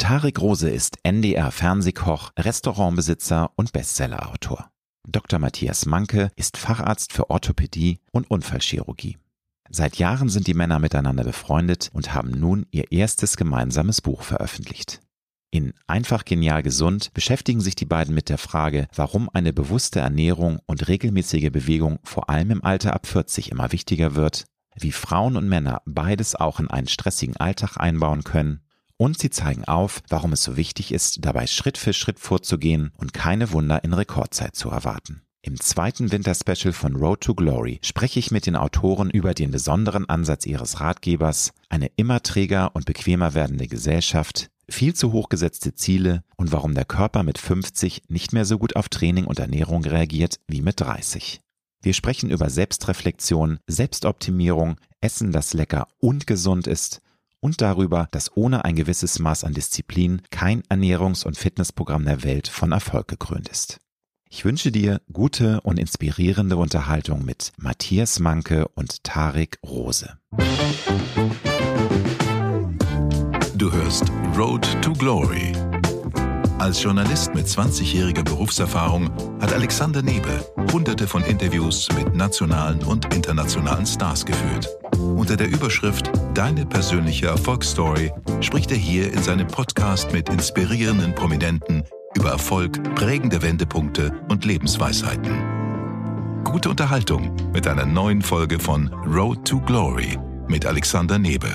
Tarek Rose ist NDR-Fernsehkoch, Restaurantbesitzer und Bestsellerautor. Dr. Matthias Manke ist Facharzt für Orthopädie und Unfallchirurgie. Seit Jahren sind die Männer miteinander befreundet und haben nun ihr erstes gemeinsames Buch veröffentlicht. In Einfach genial gesund beschäftigen sich die beiden mit der Frage, warum eine bewusste Ernährung und regelmäßige Bewegung vor allem im Alter ab 40 immer wichtiger wird, wie Frauen und Männer beides auch in einen stressigen Alltag einbauen können, und sie zeigen auf, warum es so wichtig ist, dabei Schritt für Schritt vorzugehen und keine Wunder in Rekordzeit zu erwarten. Im zweiten Winterspecial von Road to Glory spreche ich mit den Autoren über den besonderen Ansatz ihres Ratgebers, eine immer träger und bequemer werdende Gesellschaft, viel zu hoch gesetzte Ziele und warum der Körper mit 50 nicht mehr so gut auf Training und Ernährung reagiert wie mit 30. Wir sprechen über Selbstreflexion, Selbstoptimierung, Essen, das lecker und gesund ist, und darüber, dass ohne ein gewisses Maß an Disziplin kein Ernährungs- und Fitnessprogramm der Welt von Erfolg gekrönt ist. Ich wünsche dir gute und inspirierende Unterhaltung mit Matthias Manke und Tarek Rose. Du hörst Road to Glory. Als Journalist mit 20-jähriger Berufserfahrung hat Alexander Nebe hunderte von Interviews mit nationalen und internationalen Stars geführt. Unter der Überschrift Deine persönliche Erfolgsstory spricht er hier in seinem Podcast mit inspirierenden Prominenten über Erfolg, prägende Wendepunkte und Lebensweisheiten. Gute Unterhaltung mit einer neuen Folge von Road to Glory mit Alexander Nebe.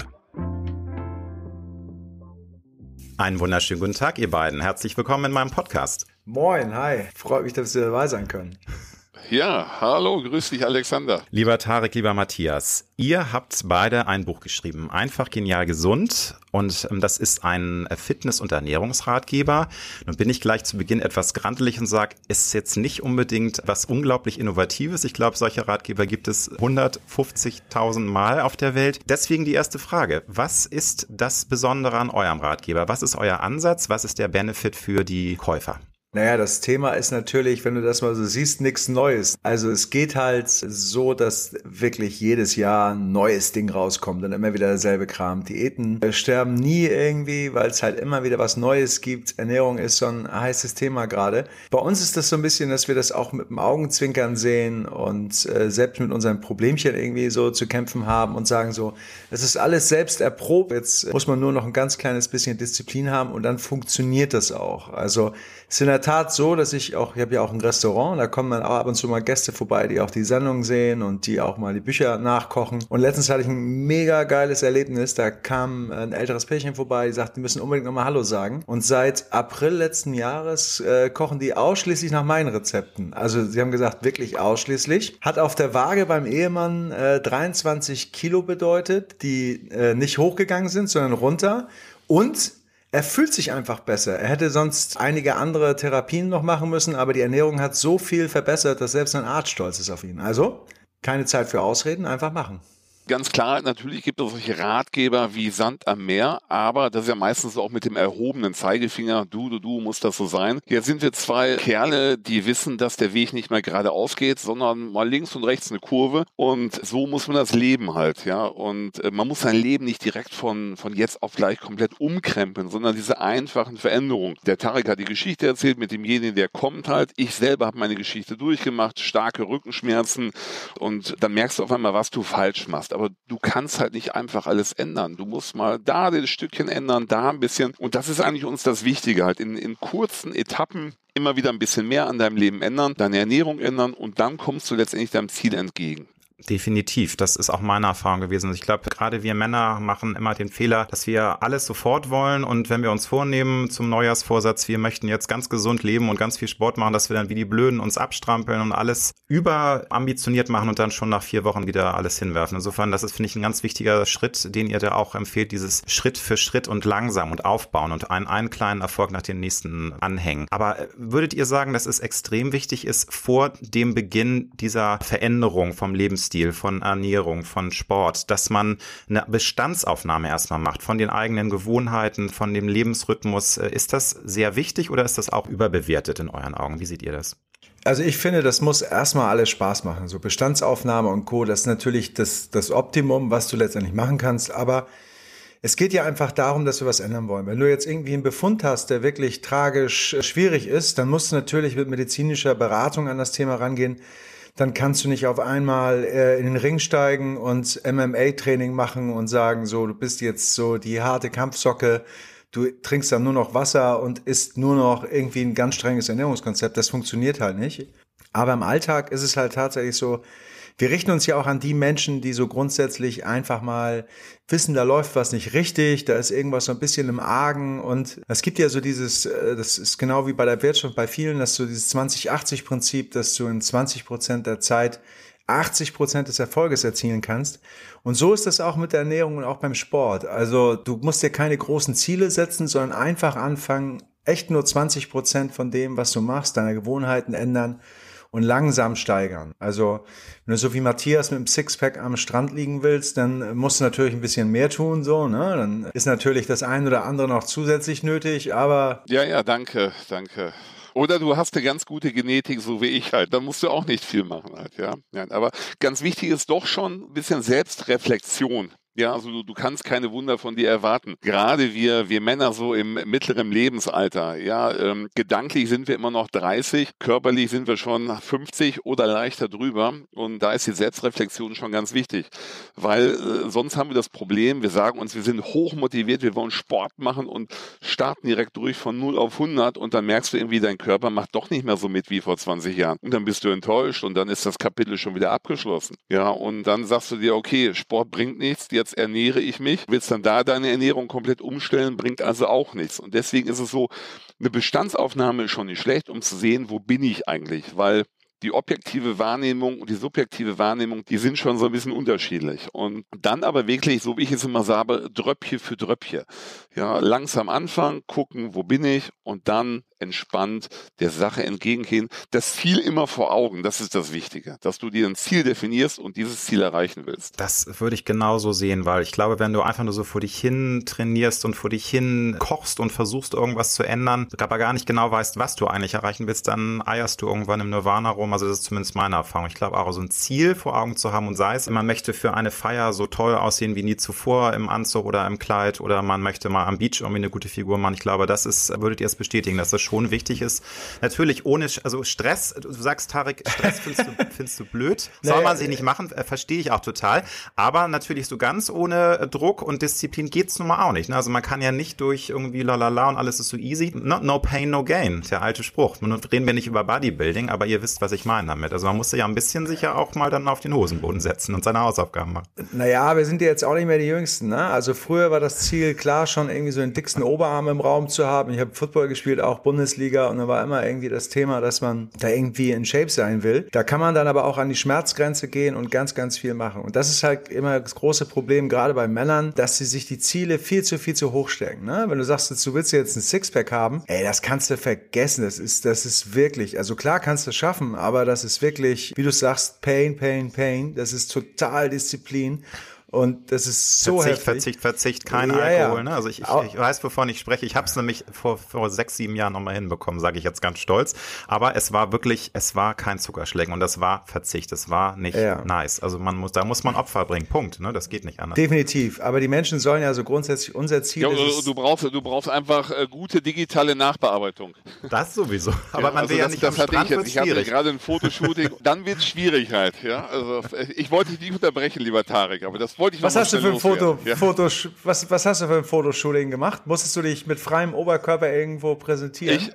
Einen wunderschönen guten Tag, ihr beiden. Herzlich willkommen in meinem Podcast. Moin, hi. Freut mich, dass wir dabei sein können. Ja, hallo, grüß dich, Alexander. Lieber Tarek, lieber Matthias, ihr habt beide ein Buch geschrieben, Einfach genial gesund, und das ist ein Fitness- und Ernährungsratgeber. Nun bin ich gleich zu Beginn etwas grantelig und sage, es ist jetzt nicht unbedingt was unglaublich Innovatives. Ich glaube, solche Ratgeber gibt es 150.000 Mal auf der Welt. Deswegen die erste Frage, was ist das Besondere an eurem Ratgeber? Was ist euer Ansatz? Was ist der Benefit für die Käufer? Naja, das Thema ist natürlich, wenn du das mal so siehst, nichts Neues. Also es geht halt so, dass wirklich jedes Jahr ein neues Ding rauskommt und immer wieder derselbe Kram. Diäten sterben nie irgendwie, weil es halt immer wieder was Neues gibt. Ernährung ist so ein heißes Thema gerade. Bei uns ist das so ein bisschen, dass wir das auch mit dem Augenzwinkern sehen und selbst mit unseren Problemchen irgendwie so zu kämpfen haben und sagen so, das ist alles selbst erprobt. Jetzt muss man nur noch ein ganz kleines bisschen Disziplin haben und dann funktioniert das auch. Also es ist in der Tat so, dass ich habe ja auch ein Restaurant, da kommen dann auch ab und zu mal Gäste vorbei, die auch die Sendung sehen und die auch mal die Bücher nachkochen. Und letztens hatte ich ein mega geiles Erlebnis, da kam ein älteres Pärchen vorbei, die sagten, die müssen unbedingt nochmal Hallo sagen. Und seit April letzten Jahres kochen die ausschließlich nach meinen Rezepten. Also sie haben gesagt, wirklich ausschließlich. Hat auf der Waage beim Ehemann 23 Kilo bedeutet, die nicht hochgegangen sind, sondern runter. Und er fühlt sich einfach besser. Er hätte sonst einige andere Therapien noch machen müssen, aber die Ernährung hat so viel verbessert, dass selbst ein Arzt stolz ist auf ihn. Also, keine Zeit für Ausreden, einfach machen. Ganz klar, natürlich gibt es solche Ratgeber wie Sand am Meer, aber das ist ja meistens auch mit dem erhobenen Zeigefinger, du muss das so sein. Jetzt sind wir zwei Kerle, die wissen, dass der Weg nicht mehr geradeaus geht, sondern mal links und rechts eine Kurve, und so muss man das Leben halt, ja, und man muss sein Leben nicht direkt von jetzt auf gleich komplett umkrempeln, sondern diese einfachen Veränderungen. Der Tarek hat die Geschichte erzählt mit demjenigen, der kommt halt. Ich selber habe meine Geschichte durchgemacht, starke Rückenschmerzen, und dann merkst du auf einmal, was du falsch machst. Aber du kannst halt nicht einfach alles ändern. Du musst mal da ein Stückchen ändern, da ein bisschen. Und das ist eigentlich uns das Wichtige, halt in kurzen Etappen immer wieder ein bisschen mehr an deinem Leben ändern, deine Ernährung ändern, und dann kommst du letztendlich deinem Ziel entgegen. Definitiv, das ist auch meine Erfahrung gewesen. Ich glaube, gerade wir Männer machen immer den Fehler, dass wir alles sofort wollen, und wenn wir uns vornehmen zum Neujahrsvorsatz, wir möchten jetzt ganz gesund leben und ganz viel Sport machen, dass wir dann wie die Blöden uns abstrampeln und alles überambitioniert machen und dann schon nach 4 Wochen wieder alles hinwerfen. Insofern, das ist, finde ich, ein ganz wichtiger Schritt, den ihr da auch empfehlt, dieses Schritt für Schritt und langsam und aufbauen und einen kleinen Erfolg nach dem nächsten anhängen. Aber würdet ihr sagen, dass es extrem wichtig ist, vor dem Beginn dieser Veränderung vom Lebensstil, von Ernährung, von Sport, dass man eine Bestandsaufnahme erstmal macht von den eigenen Gewohnheiten, von dem Lebensrhythmus? Ist das sehr wichtig oder ist das auch überbewertet in euren Augen? Wie seht ihr das? Also ich finde, das muss erstmal alles Spaß machen. So Bestandsaufnahme und Co., das ist natürlich das Optimum, was du letztendlich machen kannst. Aber Es geht ja einfach darum, dass wir was ändern wollen. Wenn du jetzt irgendwie einen Befund hast, der wirklich tragisch schwierig ist, dann musst du natürlich mit medizinischer Beratung an das Thema rangehen. Dann kannst du nicht auf einmal in den Ring steigen und MMA-Training machen und sagen, so, du bist jetzt so die harte Kampfsocke, du trinkst dann nur noch Wasser und isst nur noch irgendwie ein ganz strenges Ernährungskonzept. Das funktioniert halt nicht. Aber im Alltag ist es halt tatsächlich so, wir richten uns ja auch an die Menschen, die so grundsätzlich einfach mal wissen, da läuft was nicht richtig, da ist irgendwas so ein bisschen im Argen und es gibt ja so dieses, das ist genau wie bei der Wirtschaft bei vielen, dass so dieses 20-80-Prinzip, dass du in 20% der Zeit 80% des Erfolges erzielen kannst. Und so ist das auch mit der Ernährung und auch beim Sport. Also du musst dir keine großen Ziele setzen, sondern einfach anfangen, echt nur 20% von dem, was du machst, deine Gewohnheiten ändern und langsam steigern. Also wenn du so wie Matthias mit dem Sixpack am Strand liegen willst, dann musst du natürlich ein bisschen mehr tun, so, ne? Dann ist natürlich das ein oder andere noch zusätzlich nötig, aber... Ja, danke. Oder du hast eine ganz gute Genetik, so wie ich halt. Dann musst du auch nicht viel machen halt, ja. Aber ganz wichtig ist doch schon ein bisschen Selbstreflexion. Ja, also du kannst keine Wunder von dir erwarten. Gerade wir Männer so im mittleren Lebensalter, ja, gedanklich sind wir immer noch 30, körperlich sind wir schon 50 oder leichter drüber. Und da ist die Selbstreflexion schon ganz wichtig, weil sonst haben wir das Problem, wir sagen uns, wir sind hochmotiviert, wir wollen Sport machen und starten direkt durch von 0 auf 100 und dann merkst du irgendwie, dein Körper macht doch nicht mehr so mit wie vor 20 Jahren. Und dann bist du enttäuscht und dann ist das Kapitel schon wieder abgeschlossen. Ja, und dann sagst du dir, okay, Sport bringt nichts, jetzt ernähre ich mich, willst dann da deine Ernährung komplett umstellen, bringt also auch nichts. Und deswegen ist es so, eine Bestandsaufnahme ist schon nicht schlecht, um zu sehen, wo bin ich eigentlich, weil die objektive Wahrnehmung und die subjektive Wahrnehmung, die sind schon so ein bisschen unterschiedlich. Und dann aber wirklich, so wie ich es immer sage, Dröppchen für Dröppchen. Ja, langsam anfangen, gucken, wo bin ich und dann entspannt der Sache entgegengehen. Das Ziel immer vor Augen, das ist das Wichtige, dass du dir ein Ziel definierst und dieses Ziel erreichen willst. Das würde ich genauso sehen, weil ich glaube, wenn du einfach nur so vor dich hin trainierst und vor dich hin kochst und versuchst irgendwas zu ändern, aber gar nicht genau weißt, was du eigentlich erreichen willst, dann eierst du irgendwann im Nirvana rum. Also das ist zumindest meine Erfahrung. Ich glaube auch, so ein Ziel vor Augen zu haben und sei es, man möchte für eine Feier so toll aussehen wie nie zuvor im Anzug oder im Kleid oder man möchte mal am Beach irgendwie eine gute Figur machen. Ich glaube, das ist, würdet ihr es bestätigen, dass das schon wichtig ist. Natürlich ohne, also Stress, du sagst, Tarek, Stress findest du blöd. Soll man sich nicht machen, verstehe ich auch total. Aber natürlich so ganz ohne Druck und Disziplin geht's nun mal auch nicht. Ne? Also man kann ja nicht durch irgendwie lalala und alles ist so easy. No pain, no gain, der alte Spruch. Nun reden wir nicht über Bodybuilding, aber ihr wisst, was ich meine damit. Also man muss sich ja ein bisschen sicher auch mal dann auf den Hosenboden setzen und seine Hausaufgaben machen. Naja, wir sind ja jetzt auch nicht mehr die Jüngsten. Ne? Also früher war das Ziel klar, schon irgendwie so den dicksten Oberarm im Raum zu haben. Ich habe Football gespielt, auch Bundesliga und da war immer irgendwie das Thema, dass man da irgendwie in Shape sein will. Da kann man dann aber auch an die Schmerzgrenze gehen und ganz, ganz viel machen. Und das ist halt immer das große Problem, gerade bei Männern, dass sie sich die Ziele viel zu hoch stecken. Ne? Wenn du sagst, du willst jetzt ein Sixpack haben, ey, das kannst du vergessen. Das ist wirklich, also klar kannst du es schaffen, aber das ist wirklich, wie du sagst, Pain. Das ist total Disziplin. Und das ist so heftig. Verzicht, kein Alkohol. Ne? Also ich weiß, wovon ich spreche. Ich habe es nämlich vor 6-7 Jahren nochmal hinbekommen, sage ich jetzt ganz stolz. Aber es war kein Zuckerschlecken und das war Verzicht. Das war nicht nice. Also da muss man Opfer bringen. Punkt. Ne? Das geht nicht anders. Definitiv. Aber die Menschen sollen ja so grundsätzlich unser Ziel. Ja, du brauchst einfach gute digitale Nachbearbeitung. Das sowieso. Aber man will ja nicht am Strand, ich hatte gerade ein Fotoshooting. Dann wird es schwierig halt. Ja? Also ich wollte dich nicht unterbrechen, lieber Tarek, aber das wollte ich noch was hast du für ein was hast du für ein Fotoshooting gemacht? Musstest du dich mit freiem Oberkörper irgendwo präsentieren?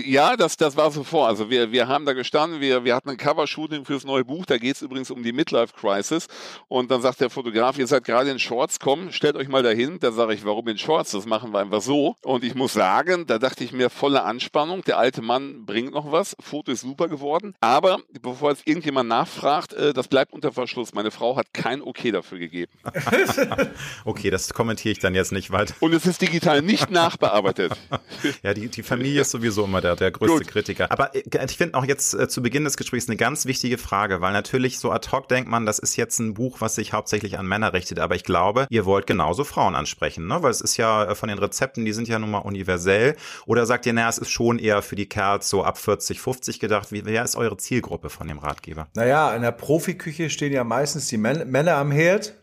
Das war so vor. Also wir haben da gestanden, wir hatten ein Covershooting fürs neue Buch, da geht es übrigens um die Midlife-Crisis und dann sagt der Fotograf, ihr seid gerade in Shorts, komm, stellt euch mal dahin. Da sage ich, warum in Shorts? Das machen wir einfach so. Und ich muss sagen, da dachte ich mir, volle Anspannung, der alte Mann bringt noch was, Foto ist super geworden, aber bevor jetzt irgendjemand nachfragt, das bleibt unter Verschluss. Meine Frau hat kein Okay dafür gegeben. Okay, das kommentiere ich dann jetzt nicht weiter. Und es ist digital nicht nachbearbeitet. Ja, die Familie ist sowieso immer der größte Kritiker. Aber ich finde auch jetzt zu Beginn des Gesprächs eine ganz wichtige Frage, weil natürlich so ad hoc denkt man, das ist jetzt ein Buch, was sich hauptsächlich an Männer richtet. Aber ich glaube, ihr wollt genauso Frauen ansprechen, ne? Weil es ist ja von den Rezepten, die sind ja nun mal universell. Oder sagt ihr, naja, es ist schon eher für die Kerls so ab 40, 50 gedacht. Wer ist eure Zielgruppe von dem Ratgeber? Naja, in der Profiküche stehen ja meistens die Männer am Herd.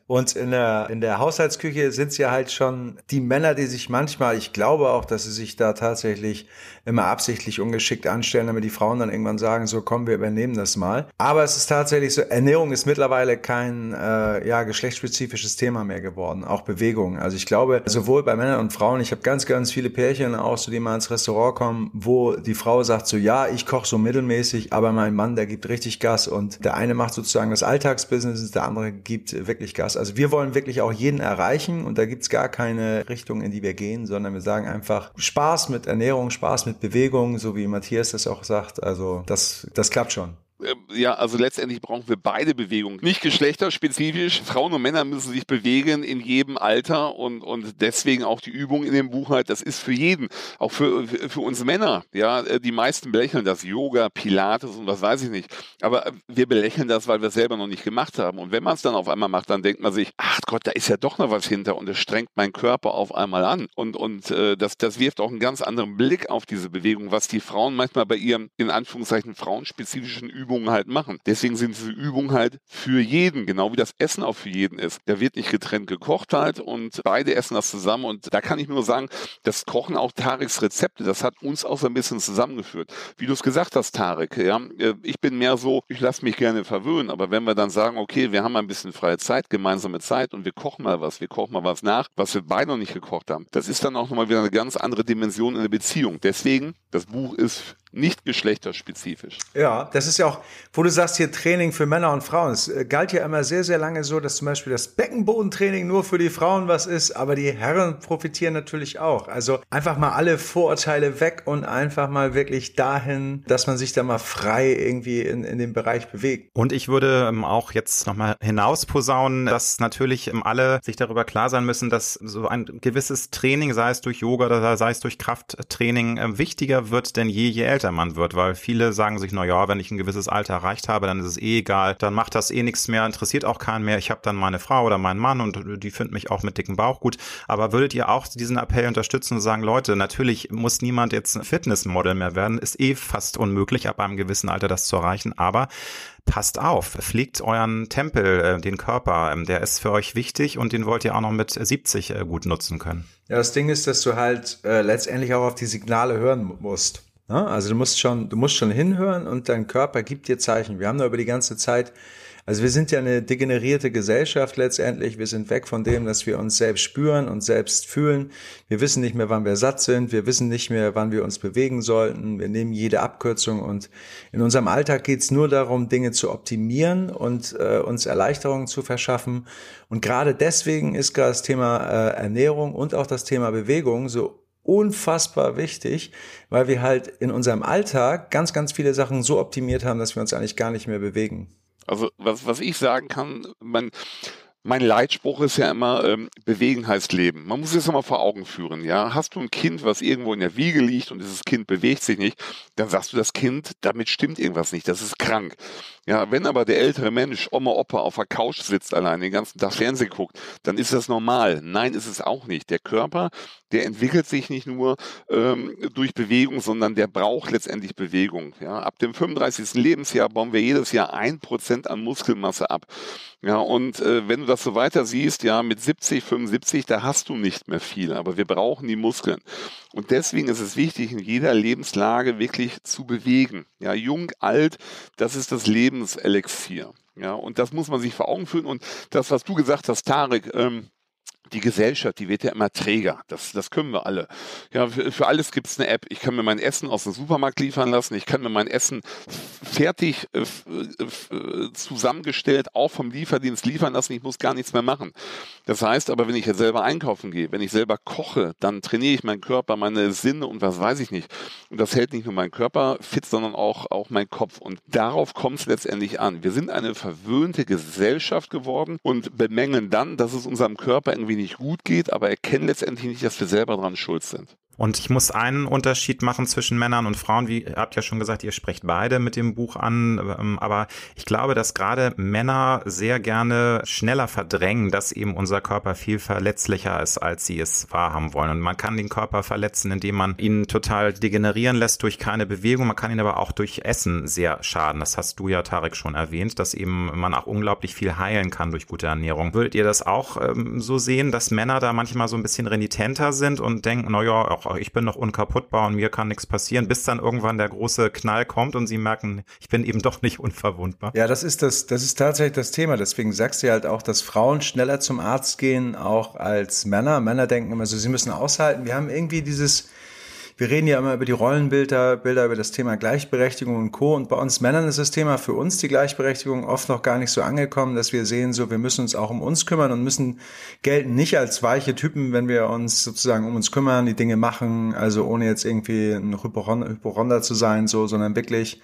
Und in der Haushaltsküche sind es ja halt schon die Männer, die sich manchmal, ich glaube auch, dass sie sich da tatsächlich immer absichtlich ungeschickt anstellen, damit die Frauen dann irgendwann sagen, so komm, wir übernehmen das mal. Aber es ist tatsächlich so, Ernährung ist mittlerweile kein geschlechtsspezifisches Thema mehr geworden, auch Bewegung. Also ich glaube, sowohl bei Männern und Frauen, ich habe ganz, ganz viele Pärchen auch, so die mal ins Restaurant kommen, wo die Frau sagt so, ja, ich koche so mittelmäßig, aber mein Mann, der gibt richtig Gas und der eine macht sozusagen das Alltagsbusiness, der andere gibt wirklich Gas. Also wir wollen wirklich auch jeden erreichen und da gibt's gar keine Richtung, in die wir gehen, sondern wir sagen einfach Spaß mit Ernährung, Spaß mit Bewegung, so wie Matthias das auch sagt. Also das klappt schon. Ja, also letztendlich brauchen wir beide Bewegungen. Nicht geschlechterspezifisch. Frauen und Männer müssen sich bewegen in jedem Alter und deswegen auch die Übung in dem Buch halt, das ist für jeden, auch für uns Männer. Ja, die meisten belächeln das, Yoga, Pilates und was weiß ich nicht. Aber wir belächeln das, weil wir es selber noch nicht gemacht haben. Und wenn man es dann auf einmal macht, dann denkt man sich, ach Gott, da ist ja doch noch was hinter und es strengt meinen Körper auf einmal an. Und das wirft auch einen ganz anderen Blick auf diese Bewegung, was die Frauen manchmal bei ihren, in Anführungszeichen, frauenspezifischen Übungen halt machen. Deswegen sind diese Übungen halt für jeden, genau wie das Essen auch für jeden ist. Da wird nicht getrennt gekocht halt und beide essen das zusammen und da kann ich nur sagen, das Kochen auch Tariks Rezepte, das hat uns auch so ein bisschen zusammengeführt. Wie du es gesagt hast, Tarik, ja, ich bin mehr so, ich lasse mich gerne verwöhnen, aber wenn wir dann sagen, okay, wir haben ein bisschen freie Zeit, gemeinsame Zeit und wir kochen mal was nach, was wir beide noch nicht gekocht haben, das ist dann auch nochmal wieder eine ganz andere Dimension in der Beziehung. Deswegen, das Buch ist nicht geschlechterspezifisch. Ja, das ist ja auch, wo du sagst hier Training für Männer und Frauen. Es galt ja immer sehr, sehr lange so, dass zum Beispiel das Beckenbodentraining nur für die Frauen was ist, aber die Herren profitieren natürlich auch. Also einfach mal alle Vorurteile weg und einfach mal wirklich dahin, dass man sich da mal frei irgendwie in dem Bereich bewegt. Und ich würde auch jetzt nochmal hinausposaunen, dass natürlich alle sich darüber klar sein müssen, dass so ein gewisses Training, sei es durch Yoga oder sei es durch Krafttraining, wichtiger wird denn je älter man wird, weil viele sagen sich, na ja, wenn ich ein gewisses Alter erreicht habe, dann ist es eh egal, dann macht das eh nichts mehr, interessiert auch keinen mehr, ich habe dann meine Frau oder meinen Mann und die finden mich auch mit dickem Bauch gut, aber würdet ihr auch diesen Appell unterstützen und sagen, Leute, natürlich muss niemand jetzt ein Fitnessmodel mehr werden, ist eh fast unmöglich, ab einem gewissen Alter das zu erreichen, aber passt auf, pflegt euren Tempel, den Körper, der ist für euch wichtig und den wollt ihr auch noch mit 70 gut nutzen können. Ja, das Ding ist, dass du halt letztendlich auch auf die Signale hören musst. Ja, also du musst schon hinhören und dein Körper gibt dir Zeichen. Wir haben da über die ganze Zeit, also wir sind ja eine degenerierte Gesellschaft letztendlich. Wir sind weg von dem, dass wir uns selbst spüren und selbst fühlen. Wir wissen nicht mehr, wann wir satt sind. Wir wissen nicht mehr, wann wir uns bewegen sollten. Wir nehmen jede Abkürzung und in unserem Alltag geht es nur darum, Dinge zu optimieren und uns Erleichterungen zu verschaffen. Und gerade deswegen ist das Thema Ernährung und auch das Thema Bewegung so unfassbar wichtig, weil wir halt in unserem Alltag ganz, ganz viele Sachen so optimiert haben, dass wir uns eigentlich gar nicht mehr bewegen. Also was ich sagen kann, mein Leitspruch ist ja immer, bewegen heißt leben. Man muss es immer vor Augen führen. Ja, hast du ein Kind, was irgendwo in der Wiege liegt und dieses Kind bewegt sich nicht, dann sagst du, das Kind, damit stimmt irgendwas nicht, das ist krank. Ja, wenn aber der ältere Mensch, Oma, Opa, auf der Couch sitzt allein, den ganzen Tag Fernsehen guckt, dann ist das normal. Nein, ist es auch nicht. Der Körper, der entwickelt sich nicht nur durch Bewegung, sondern der braucht letztendlich Bewegung. Ja, ab dem 35. Lebensjahr bauen wir jedes Jahr 1% an Muskelmasse ab. Ja, und wenn du das so weiter siehst, ja, mit 70, 75, da hast du nicht mehr viel, aber wir brauchen die Muskeln. Und deswegen ist es wichtig, in jeder Lebenslage wirklich zu bewegen. Ja, jung, alt, das ist das Lebenselixier. Ja, und das muss man sich vor Augen führen. Und das, was du gesagt hast, Tarik, die Gesellschaft, die wird ja immer träger. Das können wir alle. Ja, für alles gibt es eine App. Ich kann mir mein Essen aus dem Supermarkt liefern lassen. Ich kann mir mein Essen fertig zusammengestellt auch vom Lieferdienst liefern lassen. Ich muss gar nichts mehr machen. Das heißt aber, wenn ich jetzt selber einkaufen gehe, wenn ich selber koche, dann trainiere ich meinen Körper, meine Sinne und was weiß ich nicht. Und das hält nicht nur meinen Körper fit, sondern auch meinen Kopf. Und darauf kommt es letztendlich an. Wir sind eine verwöhnte Gesellschaft geworden und bemängeln dann, dass es unserem Körper irgendwie nicht gut geht, aber erkennen letztendlich nicht, dass wir selber dran schuld sind. Und ich muss einen Unterschied machen zwischen Männern und Frauen. Wie ihr habt ja schon gesagt, ihr sprecht beide mit dem Buch an. Aber ich glaube, dass gerade Männer sehr gerne schneller verdrängen, dass eben unser Körper viel verletzlicher ist, als sie es wahrhaben wollen. Und man kann den Körper verletzen, indem man ihn total degenerieren lässt durch keine Bewegung. Man kann ihn aber auch durch Essen sehr schaden. Das hast du ja, Tarek, schon erwähnt, dass eben man auch unglaublich viel heilen kann durch gute Ernährung. Würdet ihr das auch so sehen, dass Männer da manchmal so ein bisschen renitenter sind und denken, naja, ich bin noch unkaputtbar und mir kann nichts passieren, bis dann irgendwann der große Knall kommt und sie merken, ich bin eben doch nicht unverwundbar. Ja, das ist tatsächlich das Thema. Deswegen sagst du halt auch, dass Frauen schneller zum Arzt gehen, auch als Männer. Männer denken immer so, sie müssen aushalten. Wir haben irgendwie wir reden ja immer über die Rollenbilder, über das Thema Gleichberechtigung und Co. Und bei uns Männern ist das Thema für uns die Gleichberechtigung oft noch gar nicht so angekommen, dass wir sehen, so wir müssen uns auch um uns kümmern und gelten nicht als weiche Typen, wenn wir uns sozusagen um uns kümmern, die Dinge machen, also ohne jetzt irgendwie ein Hypochonder zu sein, so, sondern wirklich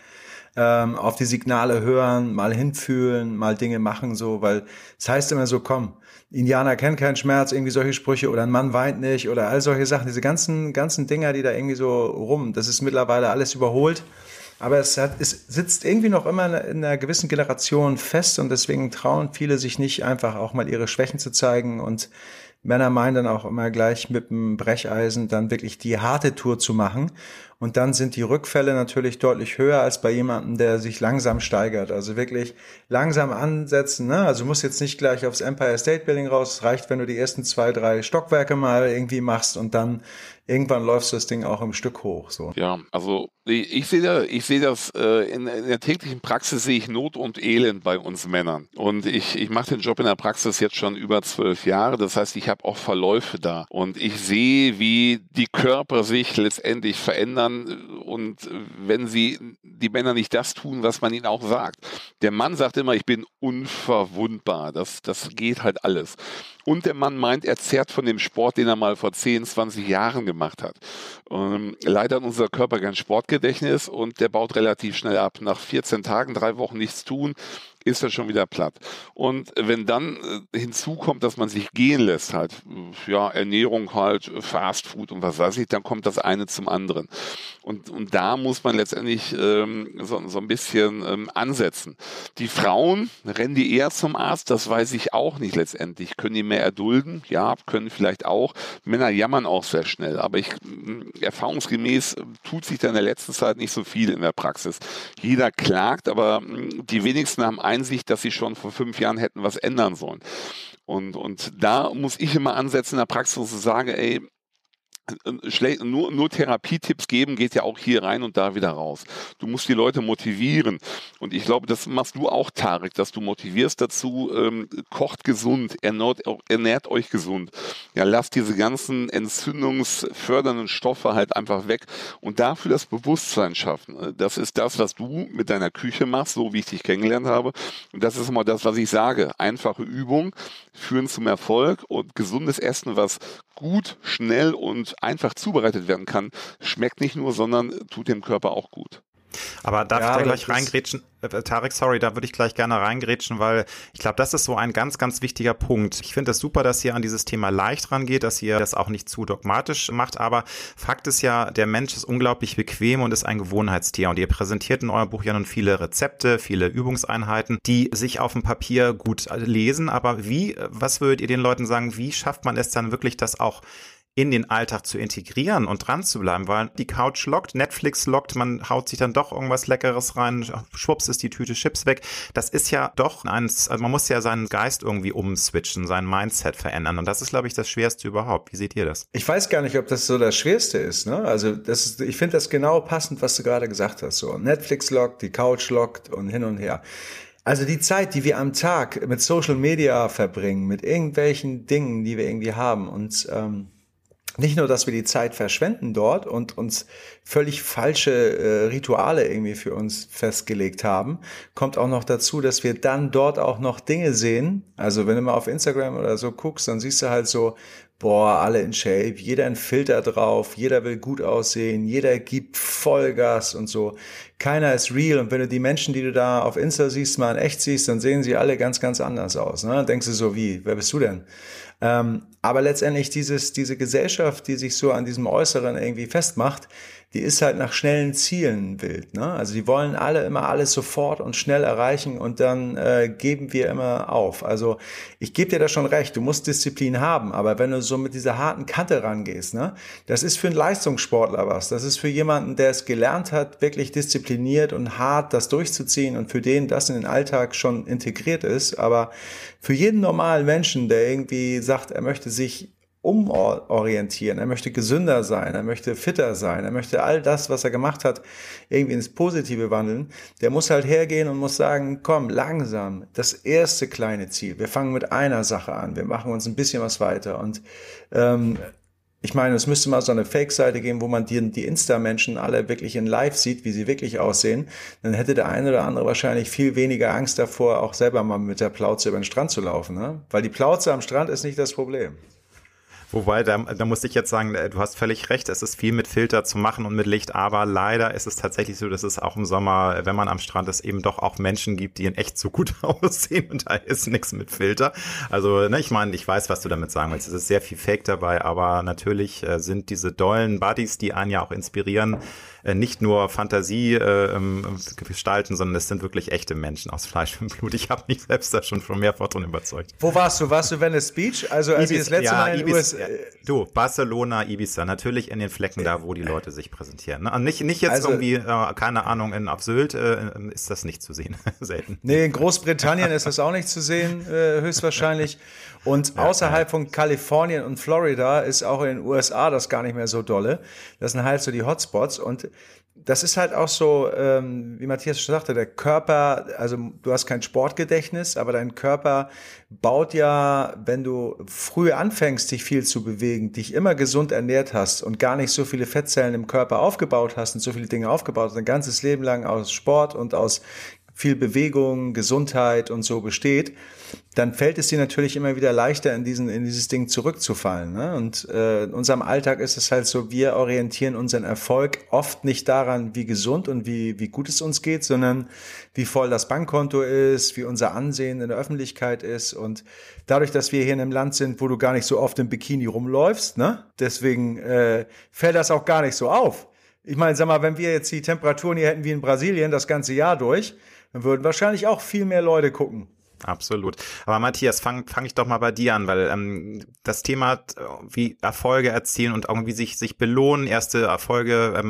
auf die Signale hören, mal hinfühlen, mal Dinge machen, so, weil es heißt immer so, komm, Indianer kennen keinen Schmerz, irgendwie solche Sprüche, oder ein Mann weint nicht, oder all solche Sachen, diese ganzen Dinger, die da irgendwie so das ist mittlerweile alles überholt, aber es sitzt irgendwie noch immer in einer gewissen Generation fest und deswegen trauen viele sich nicht einfach auch mal ihre Schwächen zu zeigen und Männer meinen dann auch immer gleich mit dem Brecheisen dann wirklich die harte Tour zu machen. Und dann sind die Rückfälle natürlich deutlich höher als bei jemandem, der sich langsam steigert. Also wirklich langsam ansetzen, ne? Also du musst jetzt nicht gleich aufs Empire State Building raus. Es reicht, wenn du die ersten 2, 3 Stockwerke mal irgendwie machst und dann irgendwann läufst du das Ding auch im Stück hoch. So. Ja, also ich sehe das in der täglichen Praxis sehe ich Not und Elend bei uns Männern. Und ich mache den Job in der Praxis jetzt schon über 12 Jahre. Das heißt, ich habe auch Verläufe da. Und ich sehe, wie die Körper sich letztendlich verändern. Und wenn die Männer nicht das tun, was man ihnen auch sagt. Der Mann sagt immer, ich bin unverwundbar. Das geht halt alles. Und der Mann meint, er zehrt von dem Sport, den er mal vor 10, 20 Jahren gemacht hat. Leider hat unser Körper kein Sportgedächtnis und der baut relativ schnell ab. Nach 14 Tagen, 3 Wochen nichts tun, ist er schon wieder platt. Und wenn dann hinzukommt, dass man sich gehen lässt, halt, ja, Ernährung halt, Fast Food und was weiß ich, dann kommt das eine zum anderen. Und da muss man letztendlich so ein bisschen ansetzen. Die Frauen, rennen die eher zum Arzt? Das weiß ich auch nicht letztendlich. Können die mehr erdulden? Ja, können vielleicht auch. Männer jammern auch sehr schnell. Aber erfahrungsgemäß tut sich da in der letzten Zeit nicht so viel in der Praxis. Jeder klagt, aber die wenigsten haben Einsicht, dass sie schon vor 5 Jahren hätten was ändern sollen. Und da muss ich immer ansetzen in der Praxis und sagen, ey, nur Therapietipps geben geht ja auch hier rein und da wieder raus. Du musst die Leute motivieren. Und ich glaube, das machst du auch, Tarek, dass du motivierst dazu, kocht gesund, ernährt euch gesund. Ja, lasst diese ganzen entzündungsfördernden Stoffe halt einfach weg und dafür das Bewusstsein schaffen. Das ist das, was du mit deiner Küche machst, so wie ich dich kennengelernt habe. Und das ist immer das, was ich sage. Einfache Übungen führen zum Erfolg und gesundes Essen, was gut, schnell und einfach zubereitet werden kann, schmeckt nicht nur, sondern tut dem Körper auch gut. Aber darf ich da gleich reingrätschen? Tarek, sorry, da würde ich gleich gerne reingrätschen, weil ich glaube, das ist so ein ganz, ganz wichtiger Punkt. Ich finde es super, dass ihr an dieses Thema leicht rangeht, dass ihr das auch nicht zu dogmatisch macht, aber Fakt ist ja, der Mensch ist unglaublich bequem und ist ein Gewohnheitstier und ihr präsentiert in eurem Buch ja nun viele Rezepte, viele Übungseinheiten, die sich auf dem Papier gut lesen, aber was würdet ihr den Leuten sagen, wie schafft man es dann wirklich, das auch in den Alltag zu integrieren und dran zu bleiben, weil die Couch lockt, Netflix lockt, man haut sich dann doch irgendwas Leckeres rein, schwupps ist die Tüte Chips weg. Das ist ja doch also man muss ja seinen Geist irgendwie umswitchen, sein Mindset verändern und das ist, glaube ich, das Schwerste überhaupt. Wie seht ihr das? Ich weiß gar nicht, ob das so das Schwerste ist, ne? Also ich finde das genau passend, was du gerade gesagt hast. So Netflix lockt, die Couch lockt und hin und her. Also die Zeit, die wir am Tag mit Social Media verbringen, mit irgendwelchen Dingen, die wir irgendwie haben und nicht nur, dass wir die Zeit verschwenden dort und uns völlig falsche Rituale irgendwie für uns festgelegt haben, kommt auch noch dazu, dass wir dann dort auch noch Dinge sehen. Also wenn du mal auf Instagram oder so guckst, dann siehst du halt so, boah, alle in Shape, jeder ein Filter drauf, jeder will gut aussehen, jeder gibt Vollgas und so. Keiner ist real und wenn du die Menschen, die du da auf Insta siehst, mal in echt siehst, dann sehen sie alle ganz, ganz anders aus. Ne? Dann denkst du so, wer bist du denn? Aber letztendlich diese Gesellschaft, die sich so an diesem Äußeren irgendwie festmacht, die ist halt nach schnellen Zielen wild, ne? Also die wollen alle immer alles sofort und schnell erreichen und dann geben wir immer auf. Also ich gebe dir da schon recht, du musst Disziplin haben, aber wenn du so mit dieser harten Kante rangehst, ne, das ist für einen Leistungssportler was. Das ist für jemanden, der es gelernt hat, wirklich diszipliniert und hart das durchzuziehen und für den das in den Alltag schon integriert ist. Aber für jeden normalen Menschen, der irgendwie sagt, er möchte sich umorientieren, er möchte gesünder sein, er möchte fitter sein, er möchte all das, was er gemacht hat, irgendwie ins Positive wandeln, der muss halt hergehen und muss sagen, komm, langsam, das erste kleine Ziel, wir fangen mit einer Sache an, wir machen uns ein bisschen was weiter und ich meine, es müsste mal so eine Fake-Seite geben, wo man die Insta-Menschen alle wirklich in live sieht, wie sie wirklich aussehen, dann hätte der eine oder andere wahrscheinlich viel weniger Angst davor, auch selber mal mit der Plauze über den Strand zu laufen, ne? Weil die Plauze am Strand ist nicht das Problem. Wobei, da muss ich jetzt sagen, du hast völlig recht, es ist viel mit Filter zu machen und mit Licht, aber leider ist es tatsächlich so, dass es auch im Sommer, wenn man am Strand ist, eben doch auch Menschen gibt, die in echt so gut aussehen und da ist nichts mit Filter. Also, ne, ich meine, ich weiß, was du damit sagen willst, es ist sehr viel Fake dabei, aber natürlich sind diese dollen Buddies, die einen ja auch inspirieren, nicht nur Fantasie gestalten, sondern es sind wirklich echte Menschen aus Fleisch und Blut. Ich habe mich selbst da schon von mehrfach davon überzeugt. Wo warst du? Warst du Venice Beach? Also als ich das letzte Mal in den USA... Du, Barcelona, Ibiza, natürlich in den Flecken da, wo die Leute sich präsentieren. Ne? Und nicht jetzt also, irgendwie, keine Ahnung, auf Sylt ist das nicht zu sehen, selten. Nee, in Großbritannien ist das auch nicht zu sehen, höchstwahrscheinlich. Und außerhalb von Kalifornien und Florida ist auch in den USA das gar nicht mehr so dolle. Das sind halt so die Hotspots und das ist halt auch so, wie Matthias schon sagte, der Körper, also du hast kein Sportgedächtnis, aber dein Körper baut ja, wenn du früh anfängst, dich viel zu bewegen, dich immer gesund ernährt hast und gar nicht so viele Fettzellen im Körper aufgebaut hast und so viele Dinge aufgebaut hast, dein ganzes Leben lang aus Sport und aus viel Bewegung, Gesundheit und so besteht, dann fällt es dir natürlich immer wieder leichter, in dieses Ding zurückzufallen. Ne? Und in unserem Alltag ist es halt so, wir orientieren unseren Erfolg oft nicht daran, wie gesund und wie gut es uns geht, sondern wie voll das Bankkonto ist, wie unser Ansehen in der Öffentlichkeit ist. Und dadurch, dass wir hier in einem Land sind, wo du gar nicht so oft im Bikini rumläufst, ne? Deswegen fällt das auch gar nicht so auf. Ich meine, sag mal, wenn wir jetzt die Temperaturen hier hätten wie in Brasilien das ganze Jahr durch, dann würden wahrscheinlich auch viel mehr Leute gucken. Absolut. Aber Matthias, fang ich doch mal bei dir an, weil das Thema, wie Erfolge erzielen und irgendwie sich belohnen, erste Erfolge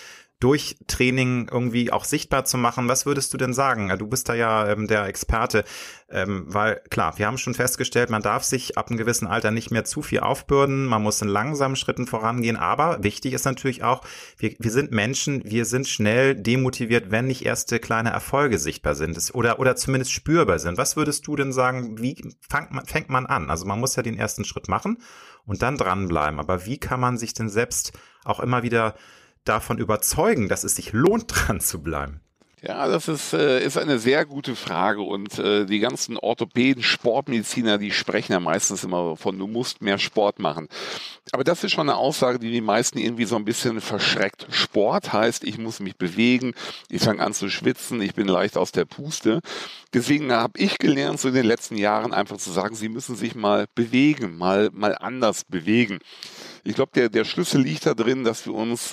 durch Training irgendwie auch sichtbar zu machen. Was würdest du denn sagen? Du bist da ja der Experte, weil klar, wir haben schon festgestellt, man darf sich ab einem gewissen Alter nicht mehr zu viel aufbürden, man muss in langsamen Schritten vorangehen, aber wichtig ist natürlich auch, wir sind Menschen, wir sind schnell demotiviert, wenn nicht erste kleine Erfolge sichtbar sind oder zumindest spürbar sind. Was würdest du denn sagen, wie fängt man an? Also man muss ja den ersten Schritt machen und dann dranbleiben, aber wie kann man sich denn selbst auch immer wieder davon überzeugen, dass es sich lohnt, dran zu bleiben? Ja, das ist eine sehr gute Frage und die ganzen Orthopäden, Sportmediziner, die sprechen ja meistens immer von, du musst mehr Sport machen. Aber das ist schon eine Aussage, die meisten irgendwie so ein bisschen verschreckt. Sport heißt, ich muss mich bewegen, ich fange an zu schwitzen, ich bin leicht aus der Puste. Deswegen habe ich gelernt, so in den letzten Jahren einfach zu sagen, Sie müssen sich mal bewegen, mal anders bewegen. Ich glaube, der Schlüssel liegt da drin, dass wir uns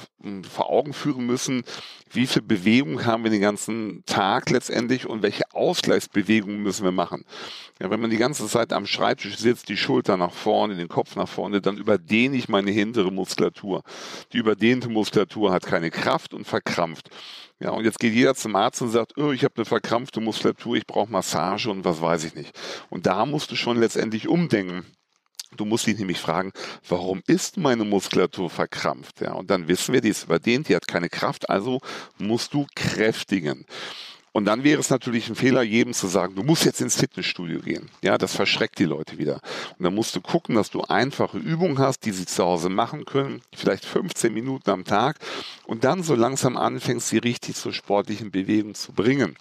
vor Augen führen müssen, wie viel Bewegung haben wir den ganzen Tag letztendlich und welche Ausgleichsbewegungen müssen wir machen. Ja, wenn man die ganze Zeit am Schreibtisch sitzt, die Schulter nach vorne, den Kopf nach vorne, dann überdehne ich meine hintere Muskulatur. Die überdehnte Muskulatur hat keine Kraft und verkrampft. Ja, und jetzt geht jeder zum Arzt und sagt, oh, ich habe eine verkrampfte Muskulatur, ich brauche Massage und was weiß ich nicht. Und da musst du schon letztendlich umdenken. Du musst dich nämlich fragen, warum ist meine Muskulatur verkrampft? Ja, und dann wissen wir, die ist überdehnt, die hat keine Kraft, also musst du kräftigen. Und dann wäre es natürlich ein Fehler, jedem zu sagen, du musst jetzt ins Fitnessstudio gehen. Ja, das verschreckt die Leute wieder. Und dann musst du gucken, dass du einfache Übungen hast, die sie zu Hause machen können, vielleicht 15 Minuten am Tag und dann so langsam anfängst, sie richtig zur sportlichen Bewegung zu bringen.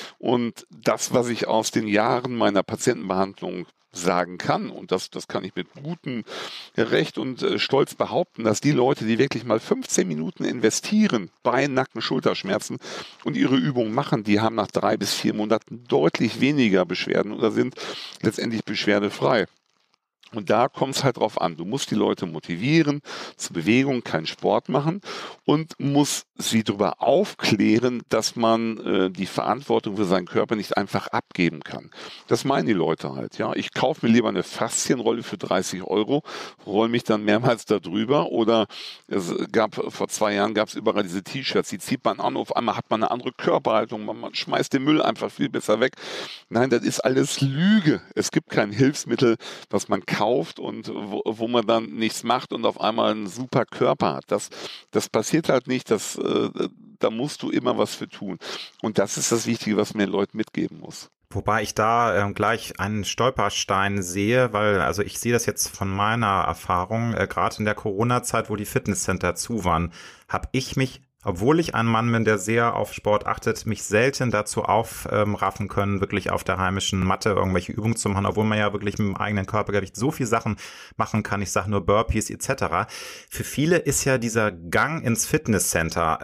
Und das, was ich aus den Jahren meiner Patientenbehandlung sagen kann, und das kann ich mit gutem Recht und Stolz behaupten, dass die Leute, die wirklich mal 15 Minuten investieren bei Nacken, Schulterschmerzen und ihre Übungen machen, die haben nach 3 bis 4 Monaten deutlich weniger Beschwerden oder sind letztendlich beschwerdefrei. Und da kommt es halt drauf an. Du musst die Leute motivieren, zur Bewegung, keinen Sport machen und musst sie darüber aufklären, dass man die Verantwortung für seinen Körper nicht einfach abgeben kann. Das meinen die Leute halt. Ja, ich kaufe mir lieber eine Faszienrolle für 30 €, roll mich dann mehrmals da drüber. Oder vor 2 Jahren gab es überall diese T-Shirts, die zieht man an, auf einmal hat man eine andere Körperhaltung, man schmeißt den Müll einfach viel besser weg. Nein, das ist alles Lüge. Es gibt kein Hilfsmittel, was man kauft und wo man dann nichts macht und auf einmal einen super Körper hat. Das passiert halt nicht, da musst du immer was für tun. Und das ist das Wichtige, was mir den Leuten mitgeben muss. Wobei ich da gleich einen Stolperstein sehe, weil also ich sehe das jetzt von meiner Erfahrung, gerade in der Corona-Zeit, wo die Fitnesscenter zu waren, habe ich mich, obwohl ich ein Mann bin, der sehr auf Sport achtet, mich selten dazu aufraffen können, wirklich auf der heimischen Matte irgendwelche Übungen zu machen, obwohl man ja wirklich mit dem eigenen Körpergewicht so viel Sachen machen kann. Ich sage nur Burpees etc. Für viele ist ja dieser Gang ins Fitnesscenter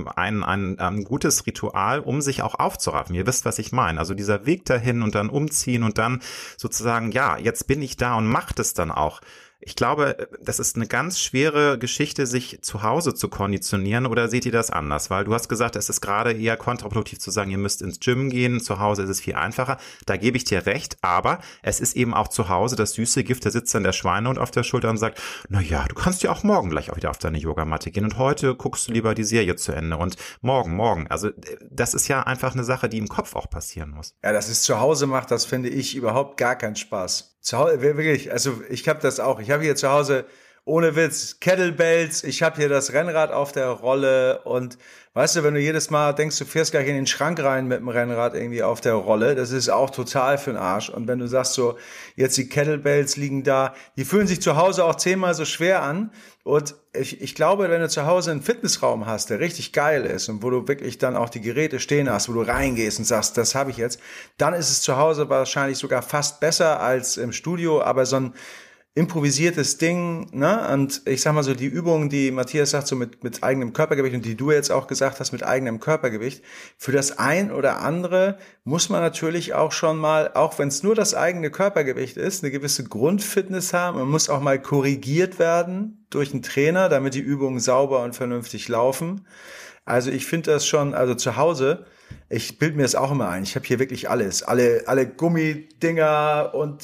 ein gutes Ritual, um sich auch aufzuraffen. Ihr wisst, was ich meine. Also dieser Weg dahin und dann umziehen und dann sozusagen, ja, jetzt bin ich da und macht es dann auch. Ich glaube, das ist eine ganz schwere Geschichte, sich zu Hause zu konditionieren, oder seht ihr das anders? Weil du hast gesagt, es ist gerade eher kontraproduktiv zu sagen, ihr müsst ins Gym gehen, zu Hause ist es viel einfacher. Da gebe ich dir recht, aber es ist eben auch zu Hause das süße Gift, da sitzt dann der Schweinehund auf der Schulter und sagt, na ja, du kannst ja auch morgen gleich auch wieder auf deine Yogamatte gehen und heute guckst du lieber die Serie zu Ende und morgen. Also das ist ja einfach eine Sache, die im Kopf auch passieren muss. Ja, dass es zu Hause macht, das finde ich überhaupt gar keinen Spaß. Zu Hause, wirklich, also ich habe das auch. Ich habe hier zu Hause, ohne Witz, Kettlebells, ich habe hier das Rennrad auf der Rolle und weißt du, wenn du jedes Mal denkst, du fährst gleich in den Schrank rein mit dem Rennrad irgendwie auf der Rolle, das ist auch total für den Arsch. Und wenn du sagst so, jetzt die Kettlebells liegen da, die fühlen sich zu Hause auch 10-mal so schwer an. Und ich glaube, wenn du zu Hause einen Fitnessraum hast, der richtig geil ist und wo du wirklich dann auch die Geräte stehen hast, wo du reingehst und sagst, das habe ich jetzt, dann ist es zu Hause wahrscheinlich sogar fast besser als im Studio, aber so ein improvisiertes Ding, ne? Und ich sag mal so, die Übungen, die Matthias sagt, so mit eigenem Körpergewicht und die du jetzt auch gesagt hast, mit eigenem Körpergewicht, für das ein oder andere muss man natürlich auch schon mal, auch wenn es nur das eigene Körpergewicht ist, eine gewisse Grundfitness haben. Man muss auch mal korrigiert werden durch einen Trainer, damit die Übungen sauber und vernünftig laufen. Also ich finde das schon, also zu Hause, ich bilde mir das auch immer ein. Ich habe hier wirklich alles, alle Gummidinger und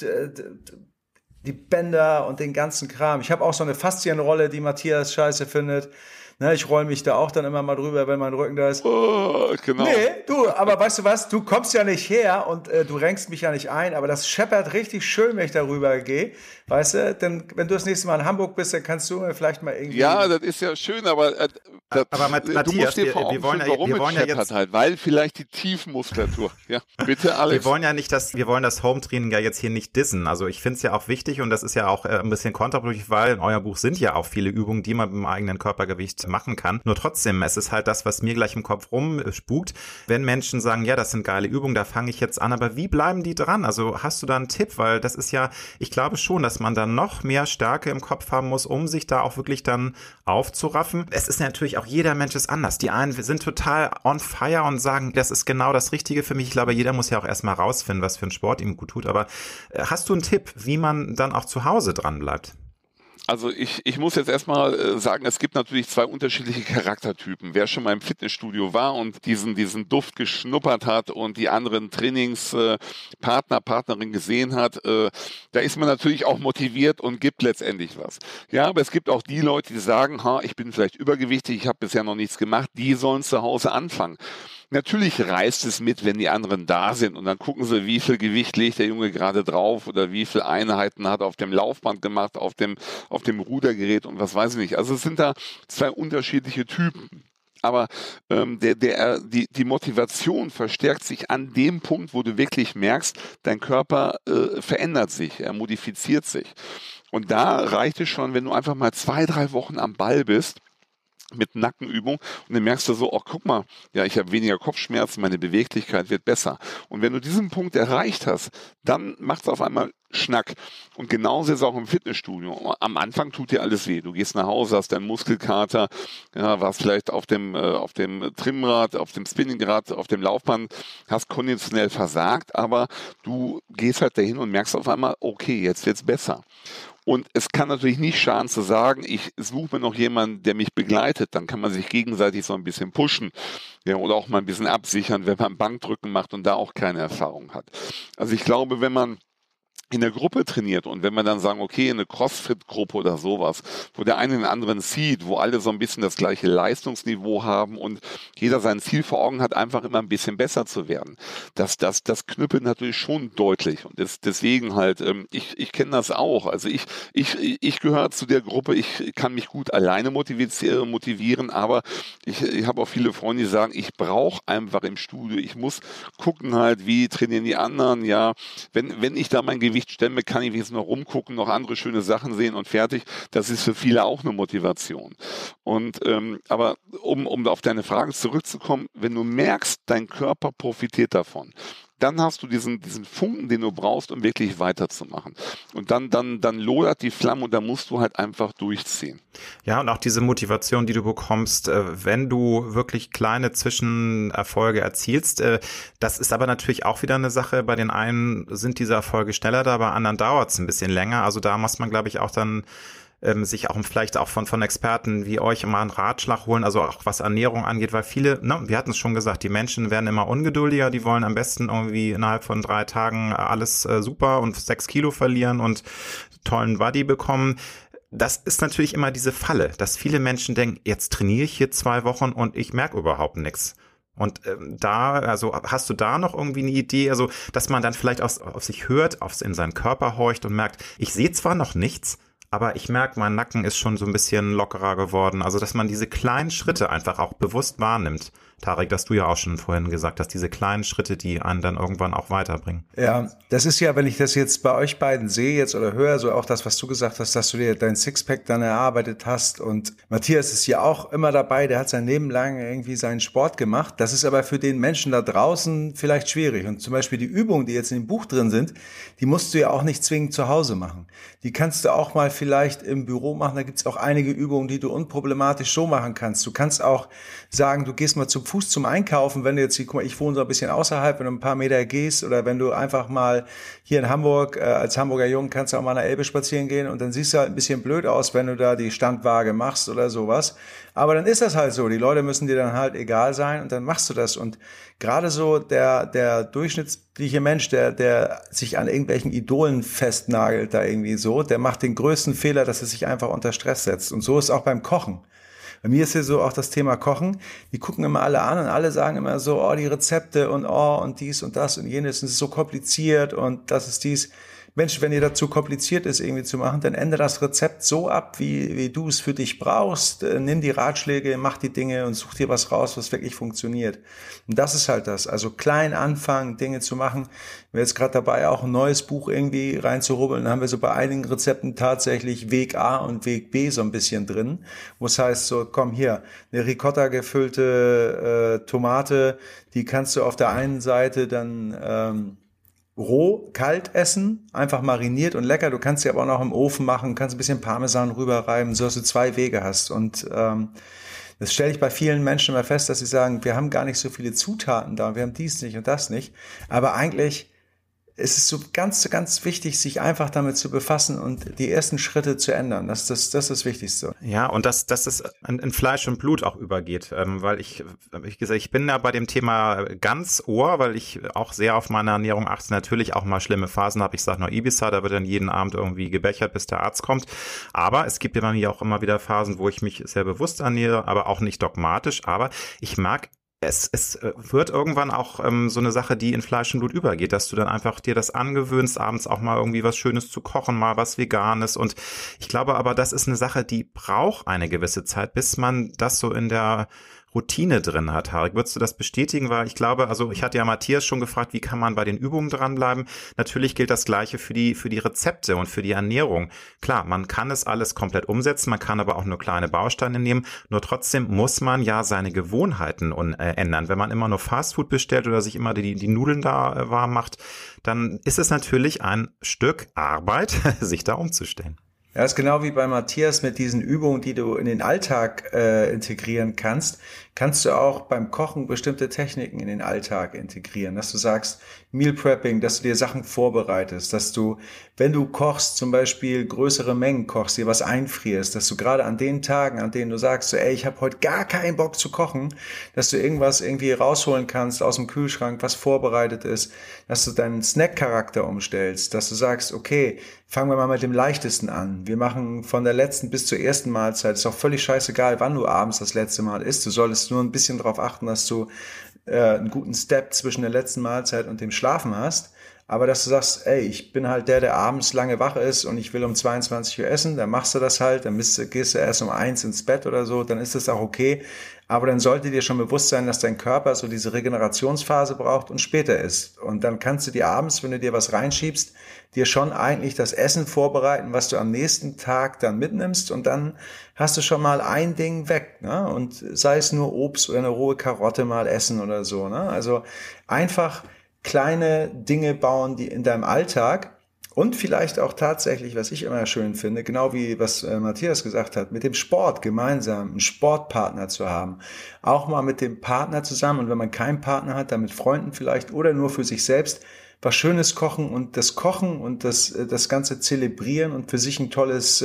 die Bänder und den ganzen Kram. Ich habe auch so eine Faszienrolle, die Matthias scheiße findet. Ne, ich roll mich da auch dann immer mal drüber, wenn mein Rücken da ist. Oh, genau. Nee, du, aber weißt du was? Du kommst ja nicht her und du renkst mich ja nicht ein, aber das scheppert richtig schön, wenn ich darüber gehe. Weißt du, denn wenn du das nächste Mal in Hamburg bist, dann kannst du mir vielleicht mal irgendwie... Ja, das ist ja schön, aber Matthias, du musst dir vor Augen führen, warum es scheppert halt, weil vielleicht die Tiefmuskulatur. Ja, bitte Alex. Wir wollen das Home-Training ja jetzt hier nicht dissen. Also ich finde es ja auch wichtig und das ist ja auch ein bisschen kontraproduktiv, weil in eurem Buch sind ja auch viele Übungen, die man mit dem eigenen Körpergewicht machen kann. Nur trotzdem, es ist halt das, was mir gleich im Kopf rumspukt, wenn Menschen sagen, ja, das sind geile Übungen, da fange ich jetzt an, aber wie bleiben die dran? Also hast du da einen Tipp? Weil das ist ja, ich glaube schon, dass man dann noch mehr Stärke im Kopf haben muss, um sich da auch wirklich dann aufzuraffen. Es ist natürlich auch, jeder Mensch ist anders. Die einen sind total on fire und sagen, das ist genau das Richtige für mich. Ich glaube, jeder muss ja auch erstmal rausfinden, was für ein Sport ihm gut tut. Aber hast du einen Tipp, wie man dann auch zu Hause dran bleibt? Also ich muss jetzt erstmal sagen, es gibt natürlich 2 unterschiedliche Charaktertypen. Wer schon mal im Fitnessstudio war und diesen Duft geschnuppert hat und die anderen Trainingspartner, Partnerin gesehen hat, da ist man natürlich auch motiviert und gibt letztendlich was. Ja, aber es gibt auch die Leute, die sagen, ich bin vielleicht übergewichtig, ich habe bisher noch nichts gemacht, die sollen zu Hause anfangen. Natürlich reißt es mit, wenn die anderen da sind und dann gucken sie, wie viel Gewicht legt der Junge gerade drauf oder wie viele Einheiten hat er auf dem Laufband gemacht, auf dem Rudergerät und was weiß ich nicht. Also es sind da 2 unterschiedliche Typen. Aber die Motivation verstärkt sich an dem Punkt, wo du wirklich merkst, dein Körper verändert sich, er modifiziert sich. Und da reicht es schon, wenn du einfach mal 2-3 Wochen am Ball bist, mit Nackenübung und dann merkst du so, guck mal, ja, ich habe weniger Kopfschmerzen, meine Beweglichkeit wird besser. Und wenn du diesen Punkt erreicht hast, dann macht es auf einmal Schnack. Und genauso ist es auch im Fitnessstudio. Am Anfang tut dir alles weh. Du gehst nach Hause, hast deinen Muskelkater, ja, warst vielleicht auf dem Trimmrad, auf dem Spinningrad, auf dem Laufband, hast konditionell versagt, aber du gehst halt dahin und merkst auf einmal, okay, jetzt wird's besser. Und es kann natürlich nicht schaden zu sagen, ich suche mir noch jemanden, der mich begleitet. Dann kann man sich gegenseitig so ein bisschen pushen, ja, oder auch mal ein bisschen absichern, wenn man Bankdrücken macht und da auch keine Erfahrung hat. Also ich glaube, wenn man in der Gruppe trainiert und wenn man dann sagen, okay, eine Crossfit-Gruppe oder sowas, wo der eine den anderen sieht, wo alle so ein bisschen das gleiche Leistungsniveau haben und jeder sein Ziel vor Augen hat, einfach immer ein bisschen besser zu werden. Das knüppelt natürlich schon deutlich und deswegen halt, ich kenne das auch. Also ich gehöre zu der Gruppe, ich kann mich gut alleine motivieren, aber ich habe auch viele Freunde, die sagen, ich brauche einfach im Studio, ich muss gucken halt, wie trainieren die anderen, ja, wenn ich da mein Gewicht stemme, kann ich jetzt noch rumgucken, noch andere schöne Sachen sehen und fertig. Das ist für viele auch eine Motivation. Und aber um auf deine Frage zurückzukommen, wenn du merkst, dein Körper profitiert davon, dann hast du diesen Funken, den du brauchst, um wirklich weiterzumachen. Und dann lodert die Flamme und dann musst du halt einfach durchziehen. Ja, und auch diese Motivation, die du bekommst, wenn du wirklich kleine Zwischenerfolge erzielst. Das ist aber natürlich auch wieder eine Sache. Bei den einen sind diese Erfolge schneller da, bei anderen dauert es ein bisschen länger. Also da muss man, glaube ich, auch dann sich auch vielleicht auch von Experten wie euch immer einen Ratschlag holen, also auch was Ernährung angeht, weil viele, wir hatten es schon gesagt, die Menschen werden immer ungeduldiger, die wollen am besten irgendwie innerhalb von 3 Tagen alles super und 6 Kilo verlieren und tollen Body bekommen. Das ist natürlich immer diese Falle, dass viele Menschen denken, jetzt trainiere ich hier 2 Wochen und ich merke überhaupt nichts. Und also hast du da noch irgendwie eine Idee, also dass man dann vielleicht auf sich hört, in seinen Körper horcht und merkt, ich sehe zwar noch nichts, aber ich merke, mein Nacken ist schon so ein bisschen lockerer geworden. Also, dass man diese kleinen Schritte einfach auch bewusst wahrnimmt. Tarek, das hast du ja auch schon vorhin gesagt, dass diese kleinen Schritte, die einen dann irgendwann auch weiterbringen. Ja, das ist ja, wenn ich das jetzt bei euch beiden sehe jetzt oder höre, so auch das, was du gesagt hast, dass du dir dein Sixpack dann erarbeitet hast und Matthias ist ja auch immer dabei, der hat sein Leben lang irgendwie seinen Sport gemacht. Das ist aber für den Menschen da draußen vielleicht schwierig und zum Beispiel die Übungen, die jetzt in dem Buch drin sind, die musst du ja auch nicht zwingend zu Hause machen. Die kannst du auch mal vielleicht im Büro machen, da gibt's auch einige Übungen, die du unproblematisch so machen kannst. Du kannst auch sagen, du gehst mal zu Fuß zum Einkaufen, wenn du jetzt, guck mal, ich wohne so ein bisschen außerhalb, wenn du ein paar Meter gehst oder wenn du einfach mal hier in Hamburg, als Hamburger Jung kannst du auch mal an der Elbe spazieren gehen und dann siehst du halt ein bisschen blöd aus, wenn du da die Standwaage machst oder sowas. Aber dann ist das halt so, die Leute müssen dir dann halt egal sein und dann machst du das und gerade so der durchschnittliche Mensch, der sich an irgendwelchen Idolen festnagelt da irgendwie so, der macht den größten Fehler, dass er sich einfach unter Stress setzt und so ist auch beim Kochen. Bei mir ist hier so auch das Thema Kochen. Die gucken immer alle an und alle sagen immer so, oh, die Rezepte und dies und das und jenes. Und es ist so kompliziert und das ist dies. Mensch, wenn dir das zu kompliziert ist, irgendwie zu machen, dann ändere das Rezept so ab, wie du es für dich brauchst. Nimm die Ratschläge, mach die Dinge und such dir was raus, was wirklich funktioniert. Und das ist halt das. Also klein anfangen, Dinge zu machen. Wir sind jetzt gerade dabei, auch ein neues Buch irgendwie reinzurubbeln. Dann haben wir so bei einigen Rezepten tatsächlich Weg A und Weg B so ein bisschen drin. Wo es heißt so, komm hier, eine Ricotta gefüllte Tomate, die kannst du auf der einen Seite dann roh, kalt essen, einfach mariniert und lecker. Du kannst sie aber auch noch im Ofen machen, kannst ein bisschen Parmesan rüberreiben, so dass du 2 Wege hast. Und das stelle ich bei vielen Menschen immer fest, dass sie sagen, wir haben gar nicht so viele Zutaten da, wir haben dies nicht und das nicht. Aber eigentlich ist es so ganz, ganz wichtig, sich einfach damit zu befassen und die ersten Schritte zu ändern. Das ist das Wichtigste. Ja, und dass es in Fleisch und Blut auch übergeht, weil ich bin ja bei dem Thema ganz Ohr, weil ich auch sehr auf meine Ernährung achte, natürlich auch mal schlimme Phasen habe. Ich sage nur Ibiza, da wird dann jeden Abend irgendwie gebechert, bis der Arzt kommt. Aber es gibt ja bei mir auch immer wieder Phasen, wo ich mich sehr bewusst ernähre, aber auch nicht dogmatisch. Aber ich mag es wird irgendwann auch so eine Sache, die in Fleisch und Blut übergeht, dass du dann einfach dir das angewöhnst, abends auch mal irgendwie was Schönes zu kochen, mal was Veganes. Und ich glaube aber, das ist eine Sache, die braucht eine gewisse Zeit, bis man das so in der Routine drin hat. Harry, würdest du das bestätigen? Weil ich glaube, also ich hatte ja Matthias schon gefragt, wie kann man bei den Übungen dranbleiben? Natürlich gilt das Gleiche für die Rezepte und für die Ernährung. Klar, man kann es alles komplett umsetzen, man kann aber auch nur kleine Bausteine nehmen. Nur trotzdem muss man ja seine Gewohnheiten ändern. Wenn man immer nur Fastfood bestellt oder sich immer die Nudeln da warm macht, dann ist es natürlich ein Stück Arbeit, sich da umzustellen. Ja, ist genau wie bei Matthias mit diesen Übungen, die du in den Alltag integrieren kannst. Kannst du auch beim Kochen bestimmte Techniken in den Alltag integrieren, dass du sagst, Meal Prepping, dass du dir Sachen vorbereitest, dass du, wenn du kochst, zum Beispiel größere Mengen kochst, dir was einfrierst, dass du gerade an den Tagen, an denen du sagst, so, ey, ich habe heute gar keinen Bock zu kochen, dass du irgendwas irgendwie rausholen kannst aus dem Kühlschrank, was vorbereitet ist, dass du deinen Snack-Charakter umstellst, dass du sagst, okay, fangen wir mal mit dem Leichtesten an. Wir machen von der letzten bis zur ersten Mahlzeit, ist auch völlig scheißegal, wann du abends das letzte Mal isst, du solltest nur ein bisschen darauf achten, dass du einen guten Step zwischen der letzten Mahlzeit und dem Schlafen hast, aber dass du sagst, ey, ich bin halt der abends lange wach ist und ich will um 22 Uhr essen, dann machst du das halt, dann gehst du erst um 1 ins Bett oder so, dann ist das auch okay, aber dann sollte dir schon bewusst sein, dass dein Körper so diese Regenerationsphase braucht und später isst. Und dann kannst du dir abends, wenn du dir was reinschiebst, dir schon eigentlich das Essen vorbereiten, was du am nächsten Tag dann mitnimmst und dann hast du schon mal ein Ding weg, ne? Und sei es nur Obst oder eine rohe Karotte mal essen oder so, ne? Also einfach kleine Dinge bauen, die in deinem Alltag und vielleicht auch tatsächlich, was ich immer schön finde, genau wie was Matthias gesagt hat, mit dem Sport gemeinsam einen Sportpartner zu haben. Auch mal mit dem Partner zusammen und wenn man keinen Partner hat, dann mit Freunden vielleicht oder nur für sich selbst was Schönes kochen und das Ganze zelebrieren und für sich ein tolles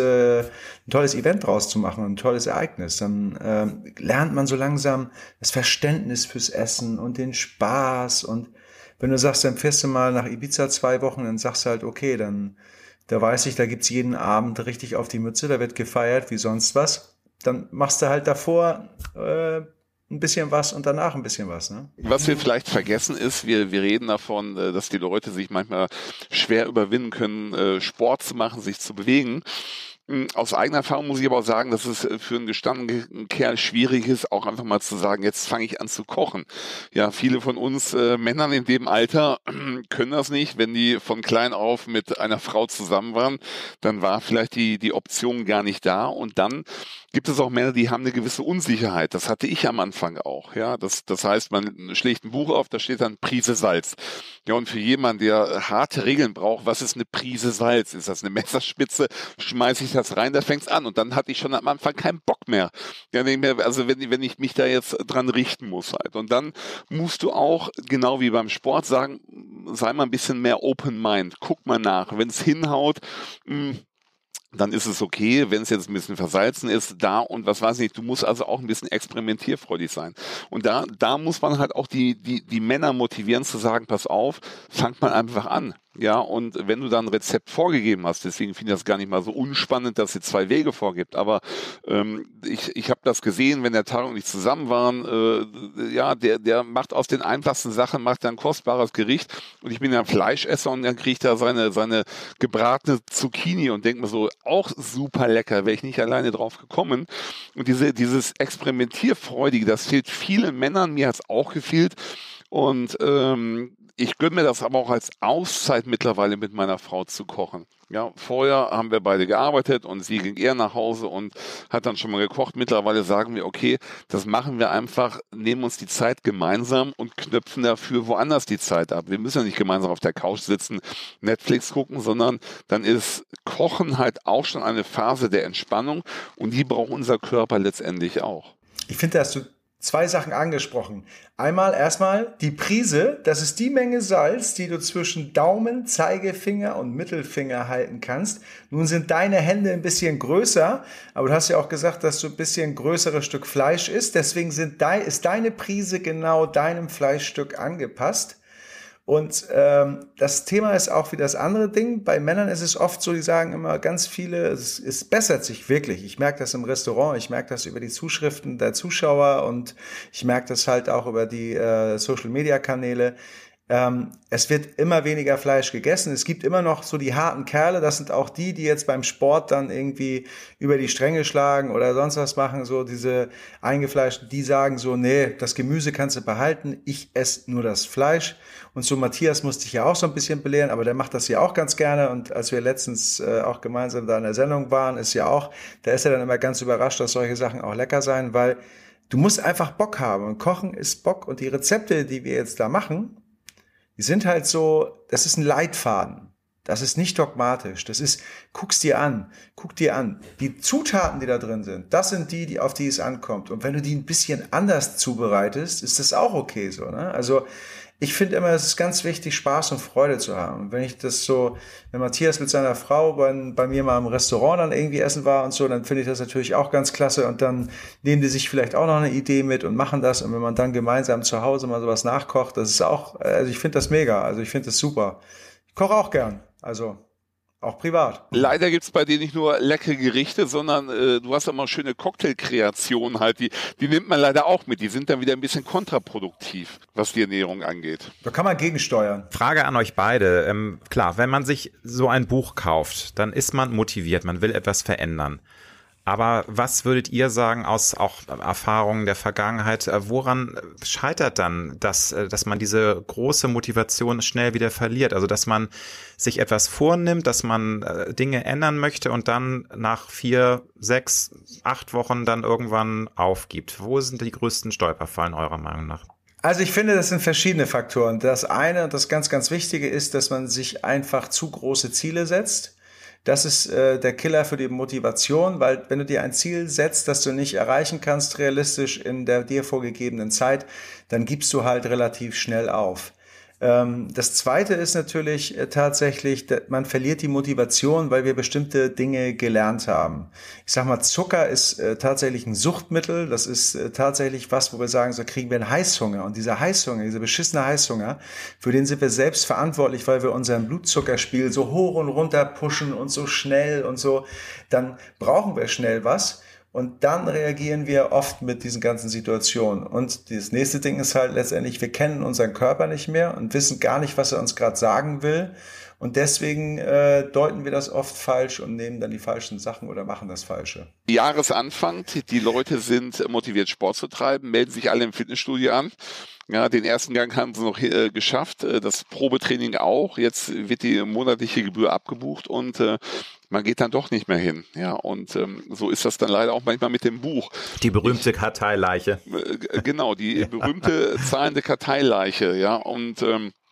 Event draus zu machen, ein tolles Ereignis. Dann lernt man so langsam das Verständnis fürs Essen und den Spaß und wenn du sagst, dann fährst du mal nach Ibiza 2 Wochen, dann sagst du halt, okay, da weiß ich, da gibt's jeden Abend richtig auf die Mütze, da wird gefeiert wie sonst was. Dann machst du halt davor ein bisschen was und danach ein bisschen was. Ne? Was wir vielleicht vergessen ist, wir reden davon, dass die Leute sich manchmal schwer überwinden können, Sport zu machen, sich zu bewegen. Aus eigener Erfahrung muss ich aber auch sagen, dass es für einen gestandenen Kerl schwierig ist, auch einfach mal zu sagen, jetzt fange ich an zu kochen. Ja, viele von uns Männern in dem Alter können das nicht. Wenn die von klein auf mit einer Frau zusammen waren, dann war vielleicht die Option gar nicht da. Und dann gibt es auch Männer, die haben eine gewisse Unsicherheit. Das hatte ich am Anfang auch. Ja, das heißt, man schlägt ein Buch auf, da steht dann Prise Salz. Ja, und für jemanden, der harte Regeln braucht, was ist eine Prise Salz? Ist das eine Messerspitze? Schmeiße ich das rein, da fängt's an. Und dann hatte ich schon am Anfang keinen Bock mehr. Ja, also wenn ich mich da jetzt dran richten muss halt. Und dann musst du auch, genau wie beim Sport, sagen, sei mal ein bisschen mehr Open Mind. Guck mal nach. Wenn es hinhaut, dann ist es okay, wenn es jetzt ein bisschen versalzen ist, da und was weiß ich, du musst also auch ein bisschen experimentierfreudig sein. Und da muss man halt auch die Männer motivieren zu sagen, pass auf, fangt mal einfach an. Ja, und wenn du dann ein Rezept vorgegeben hast, deswegen finde ich das gar nicht mal so unspannend, dass sie 2 Wege vorgibt, aber ich habe das gesehen, wenn der Tag und ich zusammen waren, der macht aus den einfachsten Sachen, macht ein kostbares Gericht und ich bin ja Fleischesser und dann kriegt er seine gebratene Zucchini und denkt mir so, auch super lecker, wäre ich nicht alleine drauf gekommen. Und dieses Experimentierfreudige, das fehlt vielen Männern, mir hat es auch gefehlt und ich gönne mir das aber auch als Auszeit mittlerweile mit meiner Frau zu kochen. Ja, vorher haben wir beide gearbeitet und sie ging eher nach Hause und hat dann schon mal gekocht. Mittlerweile sagen wir, okay, das machen wir einfach, nehmen uns die Zeit gemeinsam und knöpfen dafür woanders die Zeit ab. Wir müssen ja nicht gemeinsam auf der Couch sitzen, Netflix gucken, sondern dann ist Kochen halt auch schon eine Phase der Entspannung und die braucht unser Körper letztendlich auch. Ich finde, dass du 2 Sachen angesprochen. Erstmal die Prise, das ist die Menge Salz, die du zwischen Daumen, Zeigefinger und Mittelfinger halten kannst. Nun sind deine Hände ein bisschen größer, aber du hast ja auch gesagt, dass du ein bisschen größeres Stück Fleisch isst. Deswegen ist deine Prise genau deinem Fleischstück angepasst. Und das Thema ist auch wie das andere Ding. Bei Männern ist es oft so, die sagen immer ganz viele, es bessert sich wirklich. Ich merke das im Restaurant, ich merke das über die Zuschriften der Zuschauer und ich merke das halt auch über die Social-Media-Kanäle. Es wird immer weniger Fleisch gegessen. Es gibt immer noch so die harten Kerle. Das sind auch die jetzt beim Sport dann irgendwie über die Stränge schlagen oder sonst was machen. So diese Eingefleischten, die sagen so, nee, das Gemüse kannst du behalten. Ich esse nur das Fleisch. Und so Matthias musste ich ja auch so ein bisschen belehren, aber der macht das ja auch ganz gerne. Und als wir letztens auch gemeinsam da in der Sendung waren, da ist er dann immer ganz überrascht, dass solche Sachen auch lecker sein, weil du musst einfach Bock haben. Und Kochen ist Bock. Und die Rezepte, die wir jetzt da machen, die sind halt so, das ist ein Leitfaden. Das ist nicht dogmatisch. Das ist, guck dir an. Die Zutaten, die da drin sind, das sind die, auf die es ankommt. Und wenn du die ein bisschen anders zubereitest, ist das auch okay so, ne? Also, ich finde immer, es ist ganz wichtig, Spaß und Freude zu haben. Und wenn Matthias mit seiner Frau bei mir mal im Restaurant dann irgendwie essen war und so, dann finde ich das natürlich auch ganz klasse. Und dann nehmen die sich vielleicht auch noch eine Idee mit und machen das. Und wenn man dann gemeinsam zu Hause mal sowas nachkocht, das ist auch, also ich finde das mega. Also ich finde das super. Ich koche auch gern. Also auch privat. Leider gibt's bei dir nicht nur leckere Gerichte, sondern du hast immer schöne Cocktailkreationen halt, die nimmt man leider auch mit. Die sind dann wieder ein bisschen kontraproduktiv, was die Ernährung angeht. Da kann man gegensteuern. Frage an euch beide. Klar, wenn man sich so ein Buch kauft, dann ist man motiviert, man will etwas verändern. Aber was würdet ihr sagen aus auch Erfahrungen der Vergangenheit, woran scheitert dann, dass man diese große Motivation schnell wieder verliert? Also dass man sich etwas vornimmt, dass man Dinge ändern möchte und dann nach 4, 6, 8 Wochen dann irgendwann aufgibt. Wo sind die größten Stolperfallen eurer Meinung nach? Also ich finde, das sind verschiedene Faktoren. Das eine und das ganz, ganz Wichtige ist, dass man sich einfach zu große Ziele setzt. Das ist der Killer für die Motivation, weil wenn du dir ein Ziel setzt, das du nicht erreichen kannst realistisch in der dir vorgegebenen Zeit, dann gibst du halt relativ schnell auf. Das Zweite ist natürlich tatsächlich, man verliert die Motivation, weil wir bestimmte Dinge gelernt haben. Ich sag mal, Zucker ist tatsächlich ein Suchtmittel. Das ist tatsächlich was, wo wir sagen, so kriegen wir einen Heißhunger. Und dieser Heißhunger, dieser beschissene Heißhunger, für den sind wir selbst verantwortlich, weil wir unseren Blutzuckerspiegel so hoch und runter pushen und so schnell und so. Dann brauchen wir schnell was. Und dann reagieren wir oft mit diesen ganzen Situationen. Und das nächste Ding ist halt letztendlich, wir kennen unseren Körper nicht mehr und wissen gar nicht, was er uns gerade sagen will. Und deswegen deuten wir das oft falsch und nehmen dann die falschen Sachen oder machen das Falsche. Jahresanfang, die Leute sind motiviert, Sport zu treiben, melden sich alle im Fitnessstudio an. Ja, den ersten Gang haben sie noch geschafft, das Probetraining auch. Jetzt wird die monatliche Gebühr abgebucht und man geht dann doch nicht mehr hin. Ja, und so ist das dann leider auch manchmal mit dem Buch. Die berühmte Karteileiche. Genau, die berühmte zahlende Karteileiche. Ja, und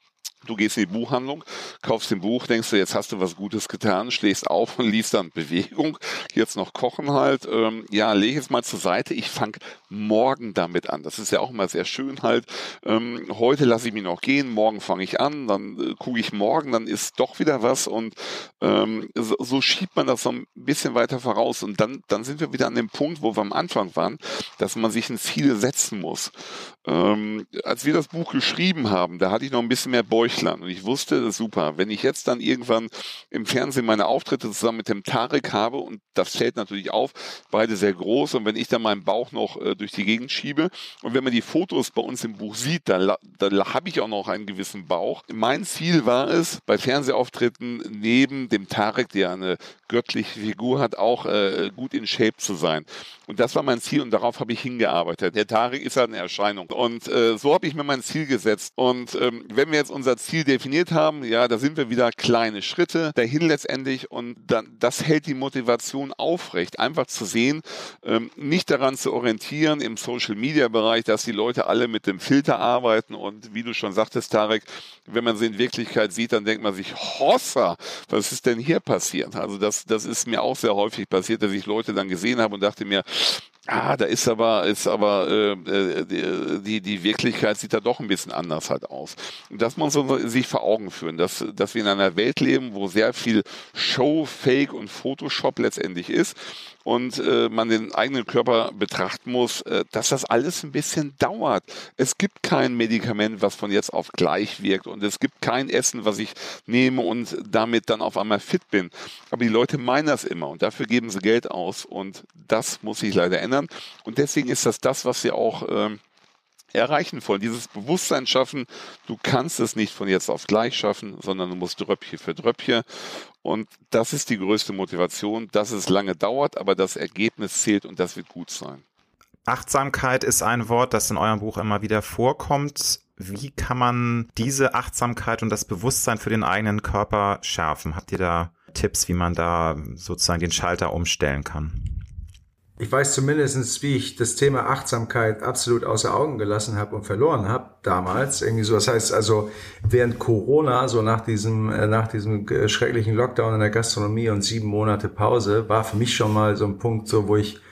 du gehst in die Buchhandlung, kaufst ein Buch, denkst du, jetzt hast du was Gutes getan, schlägst auf und liest dann Bewegung, jetzt noch Kochen halt. Ja, lege es mal zur Seite, ich fange morgen damit an. Das ist ja auch immer sehr schön halt. Heute lasse ich mich noch gehen, morgen fange ich an, dann gucke ich morgen, dann ist doch wieder was und so schiebt man das so ein bisschen weiter voraus. Und dann sind wir wieder an dem Punkt, wo wir am Anfang waren, dass man sich ein Ziel setzen muss. Als wir das Buch geschrieben haben, da hatte ich noch ein bisschen mehr Bäuchlein und ich wusste, das ist super, wenn ich jetzt dann irgendwann im Fernsehen meine Auftritte zusammen mit dem Tarek habe und das fällt natürlich auf, beide sehr groß und wenn ich dann meinen Bauch noch durch die Gegend schiebe und wenn man die Fotos bei uns im Buch sieht, dann habe ich auch noch einen gewissen Bauch. Mein Ziel war es, bei Fernsehauftritten neben dem Tarek, der eine göttliche Figur hat, auch gut in Shape zu sein. Und das war mein Ziel und darauf habe ich hingearbeitet. Der Tarek ist halt eine Erscheinung. Und so habe ich mir mein Ziel gesetzt. Und wenn wir jetzt unser Ziel definiert haben, ja, da sind wir wieder kleine Schritte dahin letztendlich. Und dann, das hält die Motivation aufrecht. Einfach zu sehen, nicht daran zu orientieren im Social-Media-Bereich, dass die Leute alle mit dem Filter arbeiten. Und wie du schon sagtest, Tarek, wenn man sie in Wirklichkeit sieht, dann denkt man sich, Hossa, was ist denn hier passiert? Also das ist mir auch sehr häufig passiert, dass ich Leute dann gesehen habe und dachte mir, da ist aber die Wirklichkeit sieht da doch ein bisschen anders halt aus. Und das muss man sich vor Augen führen, dass wir in einer Welt leben, wo sehr viel Show, Fake und Photoshop letztendlich ist und man den eigenen Körper betrachten muss, dass das alles ein bisschen dauert. Es gibt kein Medikament, was von jetzt auf gleich wirkt und es gibt kein Essen, was ich nehme und damit dann auf einmal fit bin. Aber die Leute meinen das immer und dafür geben sie Geld aus und das muss sich leider ändern. Und deswegen ist das, was wir auch erreichen wollen, dieses Bewusstsein schaffen, du kannst es nicht von jetzt auf gleich schaffen, sondern du musst Dröppchen für Dröppchen. Und das ist die größte Motivation, dass es lange dauert, aber das Ergebnis zählt und das wird gut sein. Achtsamkeit ist ein Wort, das in eurem Buch immer wieder vorkommt. Wie kann man diese Achtsamkeit und das Bewusstsein für den eigenen Körper schärfen? Habt ihr da Tipps, wie man da sozusagen den Schalter umstellen kann? Ich weiß zumindest, wie ich das Thema Achtsamkeit absolut außer Augen gelassen habe und verloren habe damals. Irgendwie so, das heißt also während Corona, so nach diesem schrecklichen Lockdown in der Gastronomie und 7 Monate Pause, war für mich schon mal so ein Punkt, so wo ich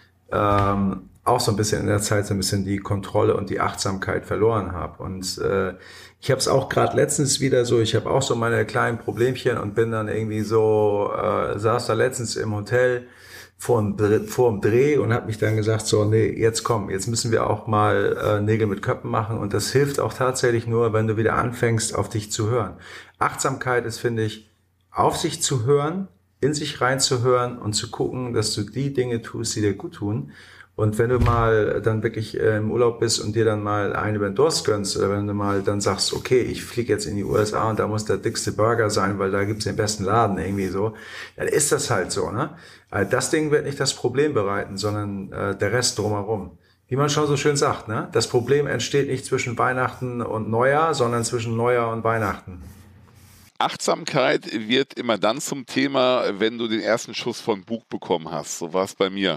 auch so ein bisschen in der Zeit so ein bisschen die Kontrolle und die Achtsamkeit verloren habe. Und ich habe es auch gerade letztens wieder so, ich habe auch so meine kleinen Problemchen und bin dann irgendwie so, saß da letztens im Hotel vor dem Dreh und habe mich dann gesagt, so, nee, jetzt müssen wir auch mal Nägel mit Köpfen machen. Und das hilft auch tatsächlich nur, wenn du wieder anfängst, auf dich zu hören. Achtsamkeit ist, finde ich, auf sich zu hören, in sich reinzuhören und zu gucken, dass du die Dinge tust, die dir gut tun. Und wenn du mal dann wirklich im Urlaub bist und dir dann mal einen über den Durst gönnst, oder wenn du mal dann sagst, okay, ich fliege jetzt in die USA und da muss der dickste Burger sein, weil da gibt's den besten Laden irgendwie so, dann ist das halt so, ne? Das Ding wird nicht das Problem bereiten, sondern der Rest drumherum. Wie man schon so schön sagt, ne? Das Problem entsteht nicht zwischen Weihnachten und Neujahr, sondern zwischen Neujahr und Weihnachten. Achtsamkeit wird immer dann zum Thema, wenn du den ersten Schuss von Bug bekommen hast. So war es bei mir.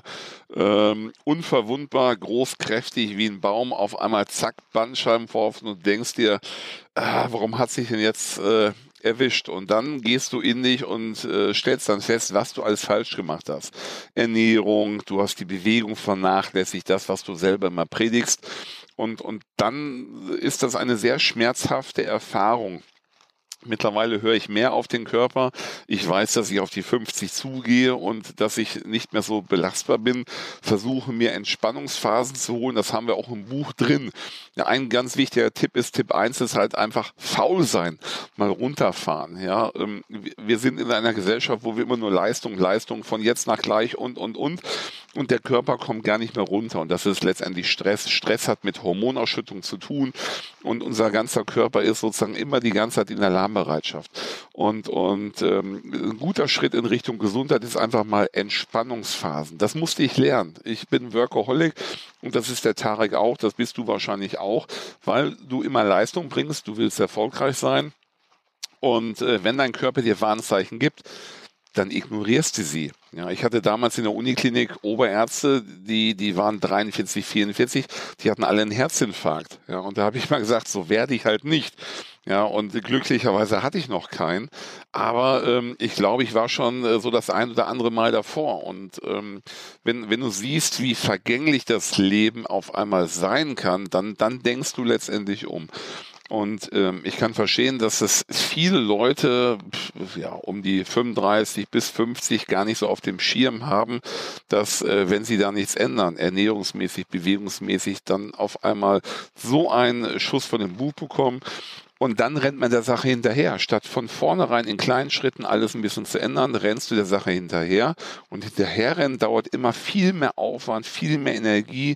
Unverwundbar, groß, kräftig wie ein Baum, auf einmal zack, Bandscheibenvorfall und du denkst dir, warum hat sich denn jetzt erwischt? Und dann gehst du in dich und stellst dann fest, was du alles falsch gemacht hast. Ernährung, du hast die Bewegung vernachlässigt, das, was du selber immer predigst. Und dann ist das eine sehr schmerzhafte Erfahrung. Mittlerweile höre ich mehr auf den Körper. Ich weiß, dass ich auf die 50 zugehe und dass ich nicht mehr so belastbar bin. Versuche mir Entspannungsphasen zu holen. Das haben wir auch im Buch drin. Ja, ein ganz wichtiger Tipp ist, Tipp 1 ist halt einfach faul sein. Mal runterfahren. Ja, wir sind in einer Gesellschaft, wo wir immer nur Leistung von jetzt nach gleich und. Und der Körper kommt gar nicht mehr runter. Und das ist letztendlich Stress. Stress hat mit Hormonausschüttung zu tun. Und unser ganzer Körper ist sozusagen immer die ganze Zeit in Alarmbereitschaft. Und ein guter Schritt in Richtung Gesundheit ist einfach mal Entspannungsphasen. Das musste ich lernen. Ich bin Workaholic und das ist der Tarek auch, das bist du wahrscheinlich auch, weil du immer Leistung bringst, du willst erfolgreich sein. Und wenn dein Körper dir Warnzeichen gibt, dann ignorierst du sie. Ja, ich hatte damals in der Uniklinik Oberärzte, die waren 43, 44, die hatten alle einen Herzinfarkt. Ja, und da habe ich mal gesagt, so werde ich halt nicht. Ja, und glücklicherweise hatte ich noch keinen. Aber ich glaube, ich war schon so das ein oder andere Mal davor. Und wenn du siehst, wie vergänglich das Leben auf einmal sein kann, dann denkst du letztendlich um. Und ich kann verstehen, dass es viele Leute um die 35 bis 50 gar nicht so auf dem Schirm haben, dass wenn sie da nichts ändern, ernährungsmäßig, bewegungsmäßig, dann auf einmal so einen Schuss von dem Bug bekommen. Und dann rennt man der Sache hinterher. Statt von vornherein in kleinen Schritten alles ein bisschen zu ändern, rennst du der Sache hinterher. Und hinterherrennen dauert immer viel mehr Aufwand, viel mehr Energie.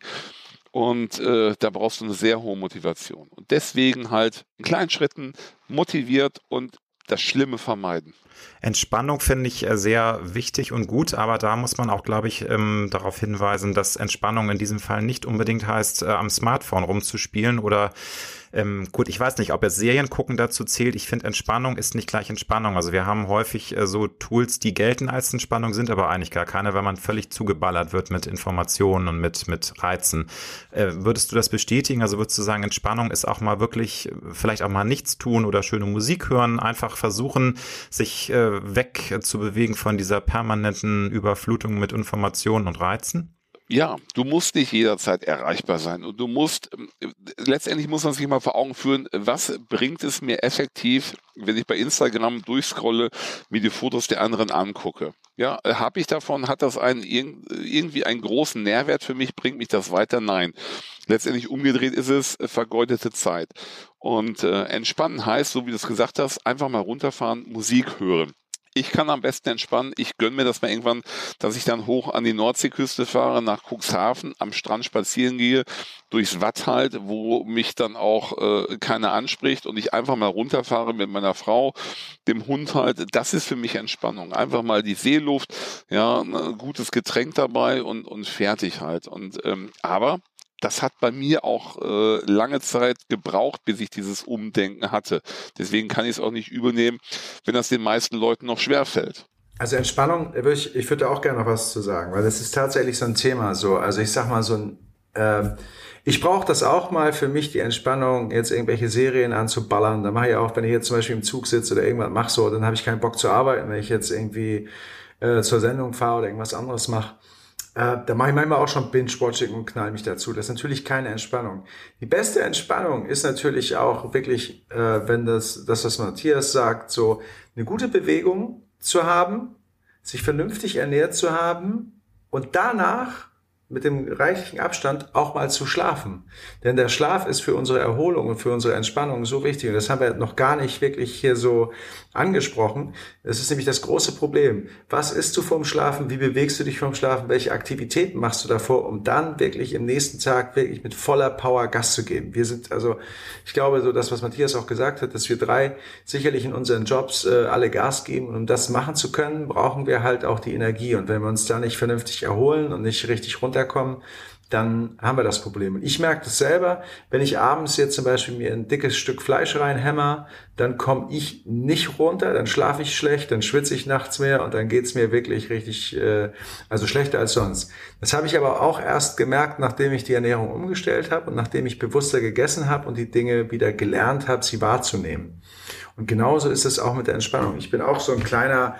Und da brauchst du eine sehr hohe Motivation. Und deswegen halt in kleinen Schritten motiviert und das Schlimme vermeiden. Entspannung finde ich sehr wichtig und gut, aber da muss man auch, glaube ich, darauf hinweisen, dass Entspannung in diesem Fall nicht unbedingt heißt, am Smartphone rumzuspielen oder gut, ich weiß nicht, ob jetzt Serien gucken dazu zählt. Ich finde, Entspannung ist nicht gleich Entspannung. Also wir haben häufig so Tools, die gelten als Entspannung, sind aber eigentlich gar keine, weil man völlig zugeballert wird mit Informationen und mit Reizen. Würdest du das bestätigen? Also würdest du sagen, Entspannung ist auch mal wirklich, vielleicht auch mal nichts tun oder schöne Musik hören, einfach versuchen, sich weg zu bewegen von dieser permanenten Überflutung mit Informationen und Reizen? Ja, du musst nicht jederzeit erreichbar sein und letztendlich muss man sich mal vor Augen führen, was bringt es mir effektiv, wenn ich bei Instagram durchscrolle, mir die Fotos der anderen angucke. Ja, habe ich davon, hat das irgendwie einen großen Nährwert für mich, bringt mich das weiter? Nein. Letztendlich umgedreht ist es vergeudete Zeit. Und entspannen heißt, so wie du es gesagt hast, einfach mal runterfahren, Musik hören. Ich kann am besten entspannen. Ich gönne mir das mal irgendwann, dass ich dann hoch an die Nordseeküste fahre, nach Cuxhaven, am Strand spazieren gehe, durchs Watt halt, wo mich dann auch keiner anspricht und ich einfach mal runterfahre mit meiner Frau, dem Hund halt. Das ist für mich Entspannung. Einfach mal die Seeluft, ja, ein gutes Getränk dabei und fertig halt. Aber das hat bei mir auch lange Zeit gebraucht, bis ich dieses Umdenken hatte. Deswegen kann ich es auch nicht übernehmen, wenn das den meisten Leuten noch schwerfällt. Also Entspannung, ich würde da auch gerne noch was zu sagen, weil das ist tatsächlich so ein Thema. So, also ich sag mal ich brauche das auch mal für mich, die Entspannung, jetzt irgendwelche Serien anzuballern. Da mache ich auch, wenn ich jetzt zum Beispiel im Zug sitze oder irgendwas mache so, dann habe ich keinen Bock zu arbeiten, wenn ich jetzt irgendwie zur Sendung fahre oder irgendwas anderes mache. Da mache ich manchmal auch schon Binge-Watching und knall mich dazu. Das ist natürlich keine Entspannung. Die beste Entspannung ist natürlich auch wirklich, wenn das, was Matthias sagt, so eine gute Bewegung zu haben, sich vernünftig ernährt zu haben und danach mit dem reichlichen Abstand auch mal zu schlafen. Denn der Schlaf ist für unsere Erholung und für unsere Entspannung so wichtig. Und das haben wir noch gar nicht wirklich hier so angesprochen. Das ist nämlich das große Problem. Was isst du vorm Schlafen? Wie bewegst du dich vorm Schlafen? Welche Aktivitäten machst du davor, um dann wirklich im nächsten Tag wirklich mit voller Power Gas zu geben? Wir sind also, ich glaube, so das, was Matthias auch gesagt hat, dass wir drei sicherlich in unseren Jobs alle Gas geben. Und um das machen zu können, brauchen wir halt auch die Energie. Und wenn wir uns da nicht vernünftig erholen und nicht richtig runterkommen, dann haben wir das Problem. Und ich merke das selber, wenn ich abends jetzt zum Beispiel mir ein dickes Stück Fleisch reinhämmer, dann komme ich nicht runter, dann schlafe ich schlecht, dann schwitze ich nachts mehr und dann geht's mir wirklich richtig, also schlechter als sonst. Das habe ich aber auch erst gemerkt, nachdem ich die Ernährung umgestellt habe und nachdem ich bewusster gegessen habe und die Dinge wieder gelernt habe, sie wahrzunehmen. Und genauso ist es auch mit der Entspannung. Ich bin auch so ein kleiner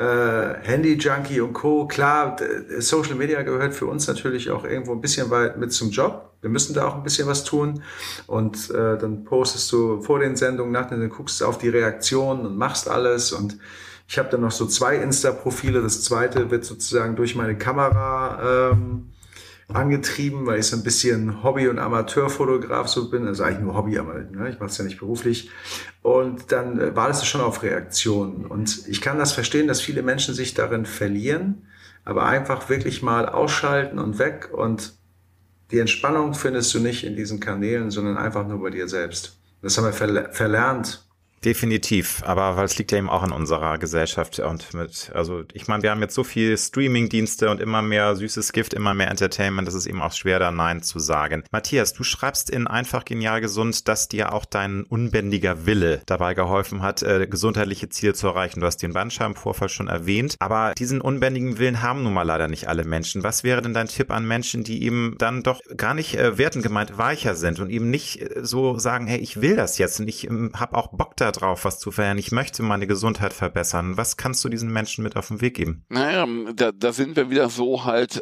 Handy-Junkie und Co. Klar, Social Media gehört für uns natürlich auch irgendwo ein bisschen weit mit zum Job. Wir müssen da auch ein bisschen was tun. Und dann postest du vor den Sendungen, nach den, dann guckst du auf die Reaktionen und machst alles. Und ich habe dann noch so 2 Insta-Profile. Das zweite wird sozusagen durch meine Kamera angetrieben, weil ich so ein bisschen Hobby- und Amateurfotograf so bin, also eigentlich nur Hobby, aber ne, ich mache es ja nicht beruflich. Und dann war das schon auf Reaktionen. Und ich kann das verstehen, dass viele Menschen sich darin verlieren, aber einfach wirklich mal ausschalten und weg. Und die Entspannung findest du nicht in diesen Kanälen, sondern einfach nur bei dir selbst. Das haben wir verlernt. Definitiv, aber weil es liegt ja eben auch in unserer Gesellschaft und also ich meine, wir haben jetzt so viel Streaming-Dienste und immer mehr süßes Gift, immer mehr Entertainment, das ist eben auch schwer, da Nein zu sagen. Matthias, du schreibst in Einfach genial gesund, dass dir auch dein unbändiger Wille dabei geholfen hat, gesundheitliche Ziele zu erreichen. Du hast den Bandscheibenvorfall schon erwähnt, aber diesen unbändigen Willen haben nun mal leider nicht alle Menschen. Was wäre denn dein Tipp an Menschen, die eben dann doch gar nicht wertend gemeint weicher sind und eben nicht so sagen, hey, ich will das jetzt und ich habe auch Bock da drauf, was zu verändern. Ich möchte meine Gesundheit verbessern. Was kannst du diesen Menschen mit auf den Weg geben? Naja, da sind wir wieder so halt,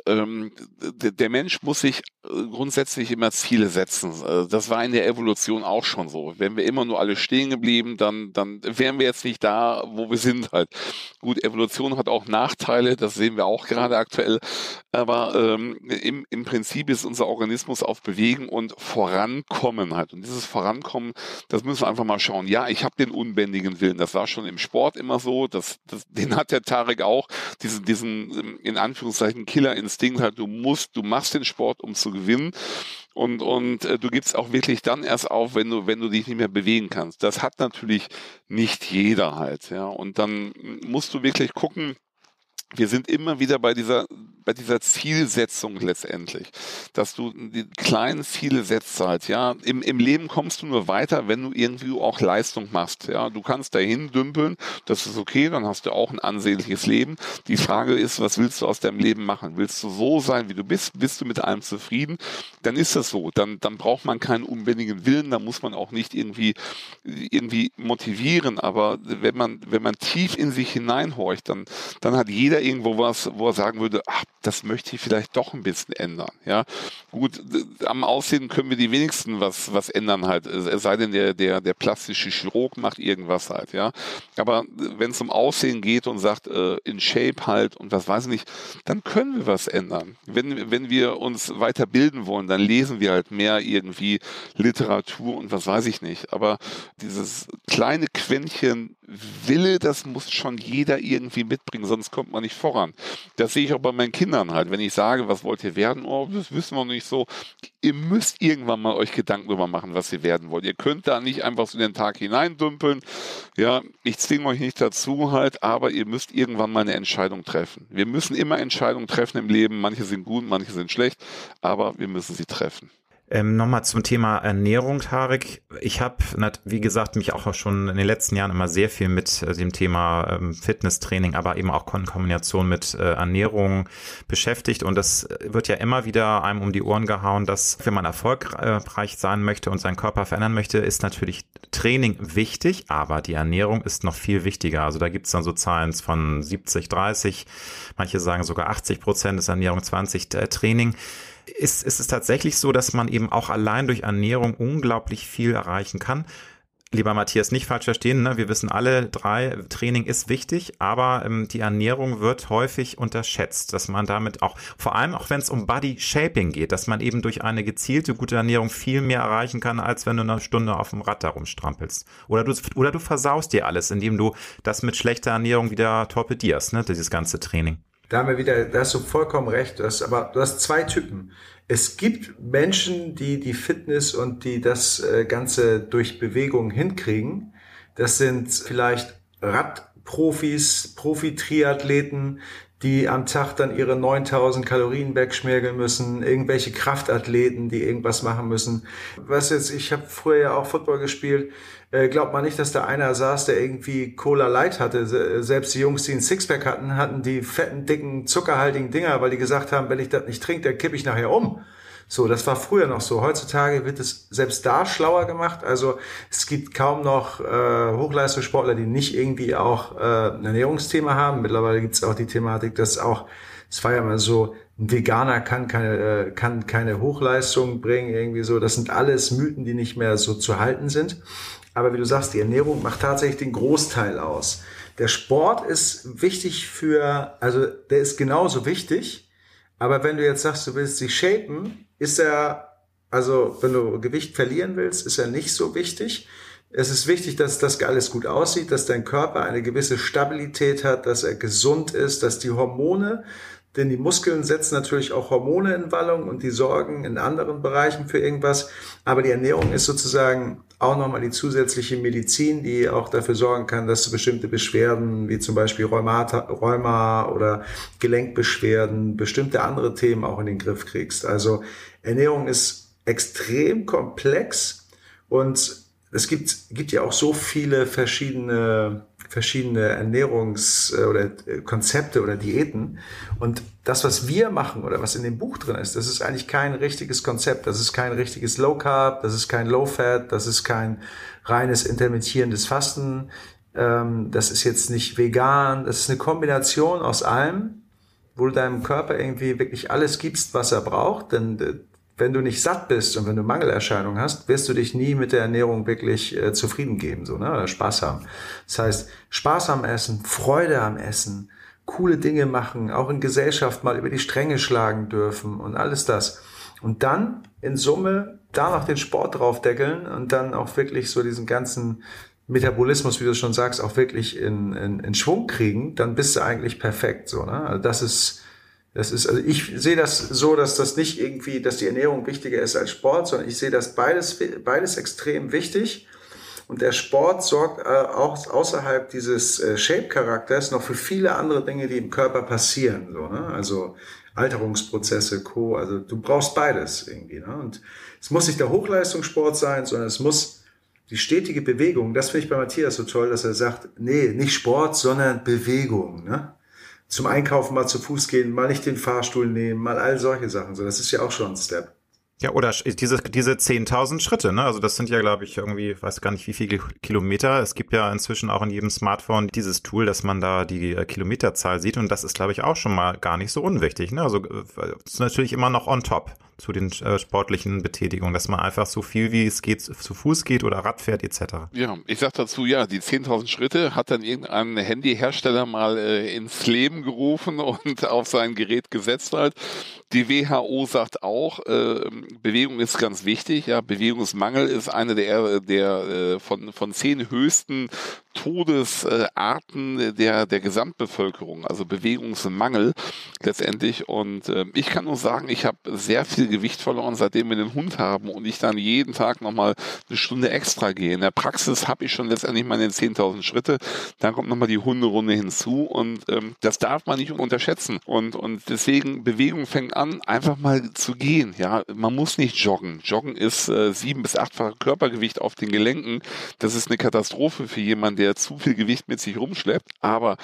der Mensch muss sich grundsätzlich immer Ziele setzen. Das war in der Evolution auch schon so. Wären wir immer nur alle stehen geblieben, dann wären wir jetzt nicht da, wo wir sind halt. Gut, Evolution hat auch Nachteile, das sehen wir auch gerade aktuell, aber im Prinzip ist unser Organismus auf Bewegen und Vorankommen halt. Und dieses Vorankommen, das müssen wir einfach mal schauen. Ja, ich habe den unbändigen Willen. Das war schon im Sport immer so. Den hat der Tarek auch. Diesen in Anführungszeichen Killerinstinkt halt. Du machst den Sport, um zu gewinnen. Und du gibst auch wirklich dann erst auf, wenn du dich nicht mehr bewegen kannst. Das hat natürlich nicht jeder halt. Ja. Und dann musst du wirklich gucken. Wir sind immer wieder bei dieser Zielsetzung letztendlich, dass du die kleinen Ziele setzt halt, ja. Im Leben kommst du nur weiter, wenn du irgendwie auch Leistung machst, ja. Du kannst dahin dümpeln, das ist okay, dann hast du auch ein ansehnliches Leben. Die Frage ist, was willst du aus deinem Leben machen? Willst du so sein, wie du bist? Bist du mit allem zufrieden? Dann ist das so. Dann braucht man keinen unbändigen Willen, da muss man auch nicht irgendwie motivieren, aber wenn man tief in sich hineinhorcht, dann hat jeder irgendwo was, wo er sagen würde, ach, das möchte ich vielleicht doch ein bisschen ändern. Ja, gut, am Aussehen können wir die wenigsten was ändern halt. Es sei denn, der plastische Chirurg macht irgendwas halt. Ja, aber wenn es um Aussehen geht und sagt in Shape halt und was weiß ich nicht, dann können wir was ändern. Wenn wir uns weiter bilden wollen, dann lesen wir halt mehr irgendwie Literatur und was weiß ich nicht. Aber dieses kleine Quäntchen Wille, das muss schon jeder irgendwie mitbringen, sonst kommt man nicht voran. Das sehe ich auch bei meinen Kindern halt. Wenn ich sage, was wollt ihr werden? Oh, das wissen wir nicht so. Ihr müsst irgendwann mal euch Gedanken darüber machen, was ihr werden wollt. Ihr könnt da nicht einfach so in den Tag hineindümpeln. Ja, ich zwinge euch nicht dazu halt, aber ihr müsst irgendwann mal eine Entscheidung treffen. Wir müssen immer Entscheidungen treffen im Leben. Manche sind gut, manche sind schlecht, aber wir müssen sie treffen. Nochmal zum Thema Ernährung, Tarek. Ich habe, wie gesagt, mich auch schon in den letzten Jahren immer sehr viel mit dem Thema Fitnesstraining, aber eben auch in Kombination mit Ernährung beschäftigt. Und das wird ja immer wieder einem um die Ohren gehauen, dass wenn man erfolgreich sein möchte und seinen Körper verändern möchte, ist natürlich Training wichtig, aber die Ernährung ist noch viel wichtiger. Also da gibt's dann so Zahlen von 70, 30, manche sagen sogar 80% ist Ernährung, 20 Training. Ist es tatsächlich so, dass man eben auch allein durch Ernährung unglaublich viel erreichen kann? Lieber Matthias, nicht falsch verstehen, ne? Wir wissen alle drei, Training ist wichtig, aber die Ernährung wird häufig unterschätzt, dass man damit auch, vor allem auch wenn es um Body Shaping geht, dass man eben durch eine gezielte, gute Ernährung viel mehr erreichen kann, als wenn du eine Stunde auf dem Rad da rumstrampelst. Oder du versaust dir alles, indem du das mit schlechter Ernährung wieder torpedierst, ne? Dieses ganze Training. Da hast du vollkommen recht. Du hast zwei Typen. Es gibt Menschen, die Fitness und die das Ganze durch Bewegung hinkriegen. Das sind vielleicht Radprofis, Profi-Triathleten, die am Tag dann ihre 9000 Kalorien wegschmirgeln müssen, irgendwelche Kraftathleten, die irgendwas machen müssen. Ich habe früher ja auch Football gespielt. Glaubt man nicht, dass da einer saß, der irgendwie Cola Light hatte. Selbst die Jungs, die einen Sixpack hatten die fetten, dicken, zuckerhaltigen Dinger, weil die gesagt haben, wenn ich das nicht trinke, dann kippe ich nachher um. So, das war früher noch so. Heutzutage wird es selbst da schlauer gemacht. Also es gibt kaum noch Hochleistungssportler, die nicht irgendwie auch ein Ernährungsthema haben. Mittlerweile gibt es auch die Thematik, dass auch, es war ja immer so, ein Veganer kann keine Hochleistung bringen, irgendwie so. Das sind alles Mythen, die nicht mehr so zu halten sind. Aber wie du sagst, die Ernährung macht tatsächlich den Großteil aus. Der Sport ist wichtig der ist genauso wichtig. Aber wenn du jetzt sagst, du willst dich shapen, wenn du Gewicht verlieren willst, ist er nicht so wichtig. Es ist wichtig, dass das alles gut aussieht, dass dein Körper eine gewisse Stabilität hat, dass er gesund ist, dass die Hormone, denn die Muskeln setzen natürlich auch Hormone in Wallung und die sorgen in anderen Bereichen für irgendwas. Aber die Ernährung ist sozusagen auch nochmal die zusätzliche Medizin, die auch dafür sorgen kann, dass du bestimmte Beschwerden, wie zum Beispiel Rheuma oder Gelenkbeschwerden, bestimmte andere Themen auch in den Griff kriegst. Also Ernährung ist extrem komplex und es gibt ja auch so viele verschiedene oder Konzepte oder Diäten. Und das, was wir machen oder was in dem Buch drin ist, das ist eigentlich kein richtiges Konzept. Das ist kein richtiges Low Carb, das ist kein Low Fat, das ist kein reines intermittierendes Fasten. Das ist jetzt nicht vegan. Das ist eine Kombination aus allem, wo du deinem Körper irgendwie wirklich alles gibst, was er braucht. Denn wenn du nicht satt bist und wenn du Mangelerscheinungen hast, wirst du dich nie mit der Ernährung wirklich zufrieden geben, so, ne? Oder Spaß haben. Das heißt, Spaß am Essen, Freude am Essen, coole Dinge machen, auch in Gesellschaft mal über die Stränge schlagen dürfen und alles das. Und dann in Summe da noch den Sport draufdeckeln und dann auch wirklich so diesen ganzen Metabolismus, wie du schon sagst, auch wirklich in Schwung kriegen, dann bist du eigentlich perfekt, so, ne? Also also ich sehe das so, dass das nicht irgendwie, dass die Ernährung wichtiger ist als Sport, sondern ich sehe das beides extrem wichtig. Und der Sport sorgt auch außerhalb dieses Shape-Charakters noch für viele andere Dinge, die im Körper passieren, so, ne? Also Alterungsprozesse, Co. Also du brauchst beides irgendwie, ne? Und es muss nicht der Hochleistungssport sein, sondern es muss die stetige Bewegung. Das finde ich bei Matthias so toll, dass er sagt, nee, nicht Sport, sondern Bewegung, ne? Zum Einkaufen mal zu Fuß gehen, mal nicht den Fahrstuhl nehmen, mal all solche Sachen. So, das ist ja auch schon ein Step. Ja, oder diese 10.000 Schritte, ne? Also das sind ja, glaube ich, irgendwie, weiß gar nicht, wie viele Kilometer. Es gibt ja inzwischen auch in jedem Smartphone dieses Tool, dass man da die Kilometerzahl sieht. Und das ist, glaube ich, auch schon mal gar nicht so unwichtig, ne? Also ist natürlich immer noch on top zu den sportlichen Betätigungen, dass man einfach so viel wie es geht zu Fuß geht oder Rad fährt etc. Ja, ich sag dazu, ja, die 10.000 Schritte hat dann irgendein Handyhersteller mal ins Leben gerufen und auf sein Gerät gesetzt halt. Die WHO sagt auch, Bewegung ist ganz wichtig. Ja, Bewegungsmangel ist eine der von 10 höchsten Todesarten der Gesamtbevölkerung, also Bewegungsmangel letztendlich. Und ich kann nur sagen, ich habe sehr viel Gewicht verloren, seitdem wir den Hund haben und ich dann jeden Tag nochmal eine Stunde extra gehe. In der Praxis habe ich schon letztendlich meine 10.000 Schritte, dann kommt nochmal die Hunderunde hinzu und das darf man nicht unterschätzen. Und deswegen, Bewegung fängt an, einfach mal zu gehen. Ja, man muss nicht joggen. Joggen ist 7- bis 8-fache Körpergewicht auf den Gelenken. Das ist eine Katastrophe für jemanden, der zu viel Gewicht mit sich rumschleppt. Aber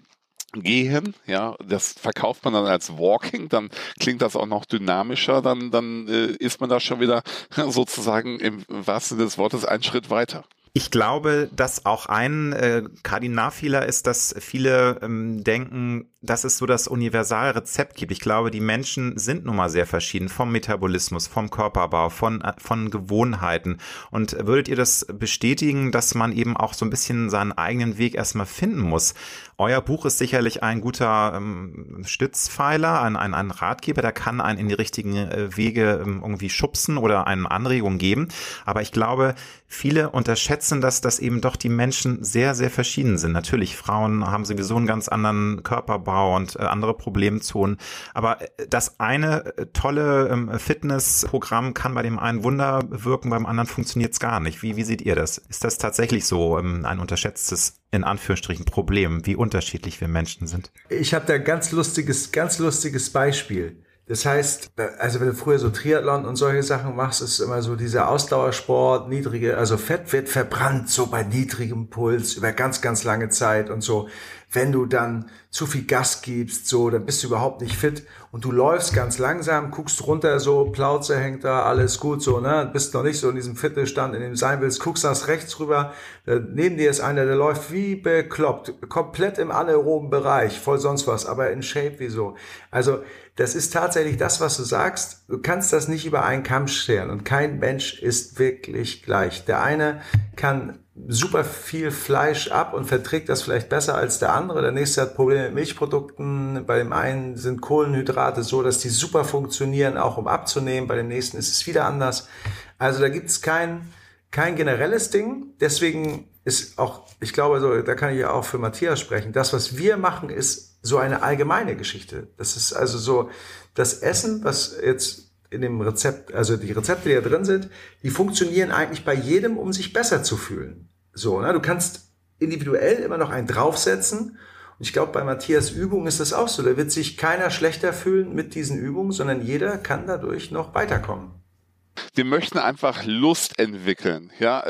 gehen, ja, das verkauft man dann als Walking, dann klingt das auch noch dynamischer, dann ist man da schon wieder sozusagen im wahrsten Sinne des Wortes einen Schritt weiter. Ich glaube, dass auch ein Kardinalfehler ist, dass viele denken, dass es so das Universalrezept gibt. Ich glaube, die Menschen sind nun mal sehr verschieden vom Metabolismus, vom Körperbau, von Gewohnheiten. Und würdet ihr das bestätigen, dass man eben auch so ein bisschen seinen eigenen Weg erstmal finden muss? Euer Buch ist sicherlich ein guter Stützpfeiler, ein Ratgeber, der kann einen in die richtigen Wege irgendwie schubsen oder eine Anregung geben. Aber ich glaube, viele unterschätzen das, dass eben doch die Menschen sehr, sehr verschieden sind. Natürlich, Frauen haben sowieso einen ganz anderen Körperbau und andere Problemzonen. Aber das eine tolle Fitnessprogramm kann bei dem einen Wunder wirken, beim anderen funktioniert es gar nicht. Wie seht ihr das? Ist das tatsächlich so ein unterschätztes, in Anführungsstrichen, Problem, wie unterschiedlich wir Menschen sind? Ich habe da ein ganz lustiges Beispiel. Das heißt, also wenn du früher so Triathlon und solche Sachen machst, ist immer so dieser Ausdauersport, also Fett wird verbrannt, so bei niedrigem Puls über ganz, ganz lange Zeit und so. Wenn du dann zu viel Gas gibst, so, dann bist du überhaupt nicht fit und du läufst ganz langsam, guckst runter, so, Plauze hängt da, alles gut, so, ne, bist noch nicht so in diesem Fitnessstand, in dem du sein willst, guckst nach rechts rüber, neben dir ist einer, der läuft wie bekloppt, komplett im anaeroben Bereich, voll sonst was, aber in Shape wie so. Also, das ist tatsächlich das, was du sagst. Du kannst das nicht über einen Kamm scheren und kein Mensch ist wirklich gleich. Der eine kann super viel Fleisch ab und verträgt das vielleicht besser als der andere. Der nächste hat Probleme mit Milchprodukten. Bei dem einen sind Kohlenhydrate so, dass die super funktionieren, auch um abzunehmen. Bei dem nächsten ist es wieder anders. Also da gibt es kein generelles Ding. Deswegen ist auch, ich glaube, so, da kann ich ja auch für Matthias sprechen. Das, was wir machen, ist so eine allgemeine Geschichte. Das ist also so, das Essen, was jetzt in dem Rezept, also die Rezepte, die da drin sind, die funktionieren eigentlich bei jedem, um sich besser zu fühlen. So, ne? Du kannst individuell immer noch einen draufsetzen. Und ich glaube, bei Matthias Übung ist das auch so. Da wird sich keiner schlechter fühlen mit diesen Übungen, sondern jeder kann dadurch noch weiterkommen. Wir möchten einfach Lust entwickeln, ja,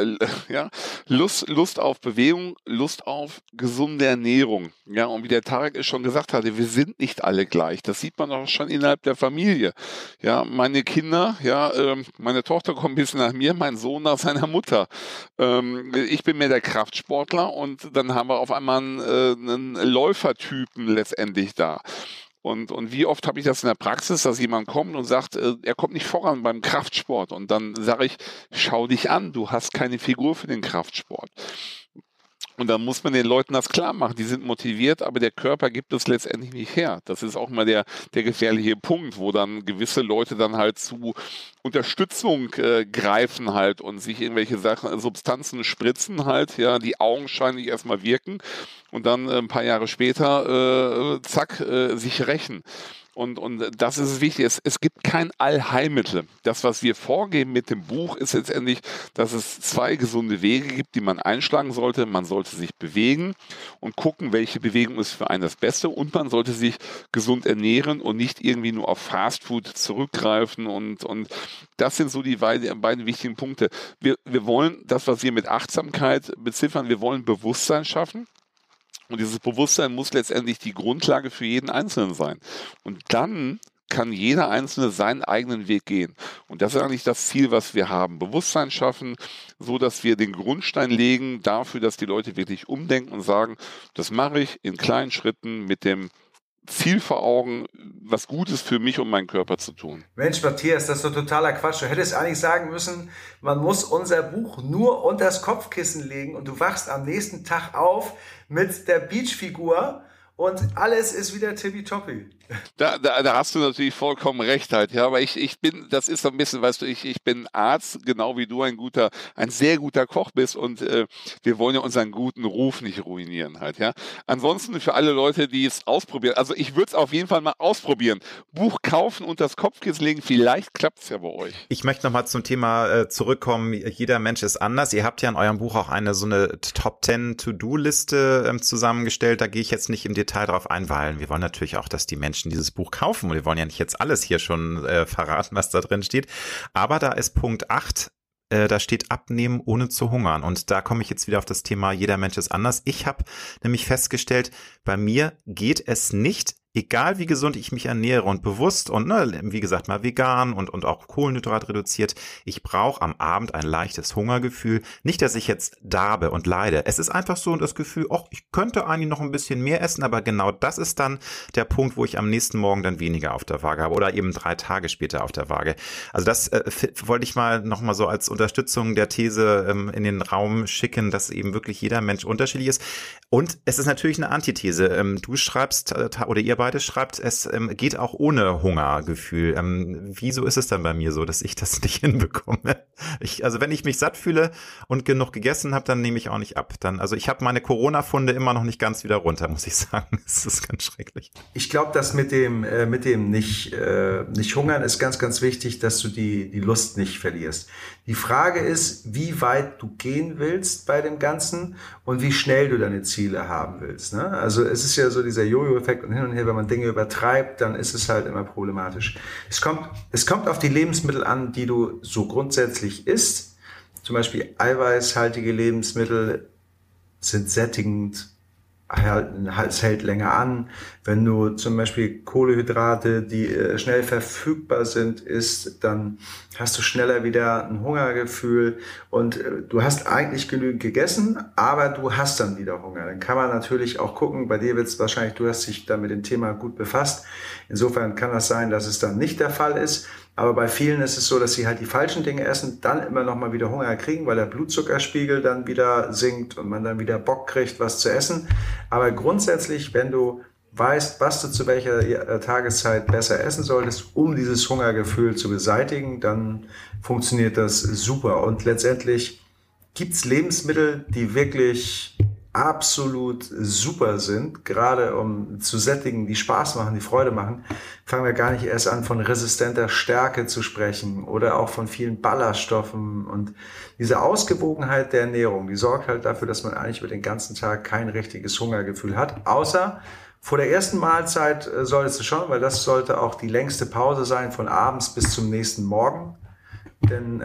Lust auf Bewegung, Lust auf gesunde Ernährung, ja, und wie der Tarek es schon gesagt hatte, wir sind nicht alle gleich, das sieht man auch schon innerhalb der Familie, ja, meine Kinder, ja, meine Tochter kommt ein bisschen nach mir, mein Sohn nach seiner Mutter, ich bin mehr der Kraftsportler und dann haben wir auf einmal einen Läufertypen letztendlich da. Und wie oft habe ich das in der Praxis, dass jemand kommt und sagt, er kommt nicht voran beim Kraftsport. Und dann sage ich, schau dich an, du hast keine Figur für den Kraftsport. Und dann muss man den Leuten das klar machen. Die sind motiviert, aber der Körper gibt es letztendlich nicht her. Das ist auch mal der gefährliche Punkt, wo dann gewisse Leute dann halt zu Unterstützung greifen halt und sich irgendwelche Sachen, Substanzen spritzen halt, ja, die augenscheinlich erstmal wirken und dann ein paar Jahre später, sich rächen. Und das ist wichtig. Es gibt kein Allheilmittel. Das, was wir vorgeben mit dem Buch, ist letztendlich, dass es 2 gesunde Wege gibt, die man einschlagen sollte. Man sollte sich bewegen und gucken, welche Bewegung ist für einen das Beste. Und man sollte sich gesund ernähren und nicht irgendwie nur auf Fastfood zurückgreifen. Und das sind so die beiden wichtigen Punkte. Wir wollen das, was wir mit Achtsamkeit beziffern, wir wollen Bewusstsein schaffen. Und dieses Bewusstsein muss letztendlich die Grundlage für jeden Einzelnen sein. Und dann kann jeder Einzelne seinen eigenen Weg gehen. Und das ist eigentlich das Ziel, was wir haben. Bewusstsein schaffen, so dass wir den Grundstein legen dafür, dass die Leute wirklich umdenken und sagen, das mache ich in kleinen Schritten mit dem Ziel vor Augen, was Gutes für mich und meinen Körper zu tun. Mensch, Matthias, das ist doch totaler Quatsch. Du hättest eigentlich sagen müssen, man muss unser Buch nur unter das Kopfkissen legen und du wachst am nächsten Tag auf mit der Beachfigur und alles ist wieder tippitoppi. Da hast du natürlich vollkommen recht halt, ja, aber ich bin, das ist so ein bisschen, weißt du, ich bin Arzt, genau wie du ein sehr guter Koch bist und wir wollen ja unseren guten Ruf nicht ruinieren halt, ja. Ansonsten für alle Leute, die es ausprobieren, also ich würde es auf jeden Fall mal ausprobieren. Buch kaufen und das Kopfkissen legen, vielleicht klappt es ja bei euch. Ich möchte nochmal zum Thema zurückkommen, jeder Mensch ist anders. Ihr habt ja in eurem Buch auch so eine Top 10 To-Do-Liste zusammengestellt, da gehe ich jetzt nicht im Detail drauf ein, weil wir wollen natürlich auch, dass die Menschen dieses Buch kaufen. Und wir wollen ja nicht jetzt alles hier schon verraten, was da drin steht. Aber da ist Punkt 8, da steht Abnehmen ohne zu hungern. Und da komme ich jetzt wieder auf das Thema, jeder Mensch ist anders. Ich habe nämlich festgestellt, bei mir geht es nicht, egal wie gesund ich mich ernähre und bewusst und wie gesagt mal vegan und auch Kohlenhydrat reduziert, ich brauche am Abend ein leichtes Hungergefühl. Nicht, dass ich jetzt darbe und leide. Es ist einfach so das Gefühl, ich könnte eigentlich noch ein bisschen mehr essen, aber genau das ist dann der Punkt, wo ich am nächsten Morgen dann weniger auf der Waage habe oder eben 3 Tage später auf der Waage. Also das wollte ich nochmal so als Unterstützung der These in den Raum schicken, dass eben wirklich jeder Mensch unterschiedlich ist. Und es ist natürlich eine Antithese. Du schreibst, oder ihr beide schreibt, es geht auch ohne Hungergefühl. Wieso ist es dann bei mir so, dass ich das nicht hinbekomme? Also wenn ich mich satt fühle und genug gegessen habe, dann nehme ich auch nicht ab. Ich habe meine Corona-Funde immer noch nicht ganz wieder runter, muss ich sagen. Das ist ganz schrecklich. Ich glaube, dass mit dem nicht hungern ist ganz, ganz wichtig, dass du die Lust nicht verlierst. Die Frage ist, wie weit du gehen willst bei dem Ganzen und wie schnell du deine Ziele haben willst. Ne? Also es ist ja so dieser Jojo-Effekt und hin und her, wenn man Dinge übertreibt, dann ist es halt immer problematisch. Es kommt auf die Lebensmittel an, die du so grundsätzlich isst. Zum Beispiel eiweißhaltige Lebensmittel sind sättigend, es hält länger an. Wenn du zum Beispiel Kohlenhydrate, die schnell verfügbar sind, isst, dann hast du schneller wieder ein Hungergefühl und du hast eigentlich genügend gegessen, aber du hast dann wieder Hunger. Dann kann man natürlich auch gucken, bei dir wird es wahrscheinlich, du hast dich da mit dem Thema gut befasst. Insofern kann das sein, dass es dann nicht der Fall ist. Aber bei vielen ist es so, dass sie halt die falschen Dinge essen, dann immer noch mal wieder Hunger kriegen, weil der Blutzuckerspiegel dann wieder sinkt und man dann wieder Bock kriegt, was zu essen. Aber grundsätzlich, wenn du weißt, was du zu welcher Tageszeit besser essen solltest, um dieses Hungergefühl zu beseitigen, dann funktioniert das super. Und letztendlich gibt's Lebensmittel, die wirklich absolut super sind, gerade um zu sättigen, die Spaß machen, die Freude machen, fangen wir gar nicht erst an, von resistenter Stärke zu sprechen oder auch von vielen Ballaststoffen. Und diese Ausgewogenheit der Ernährung, die sorgt halt dafür, dass man eigentlich über den ganzen Tag kein richtiges Hungergefühl hat, außer vor der ersten Mahlzeit solltest du schon, weil das sollte auch die längste Pause sein, von abends bis zum nächsten Morgen, denn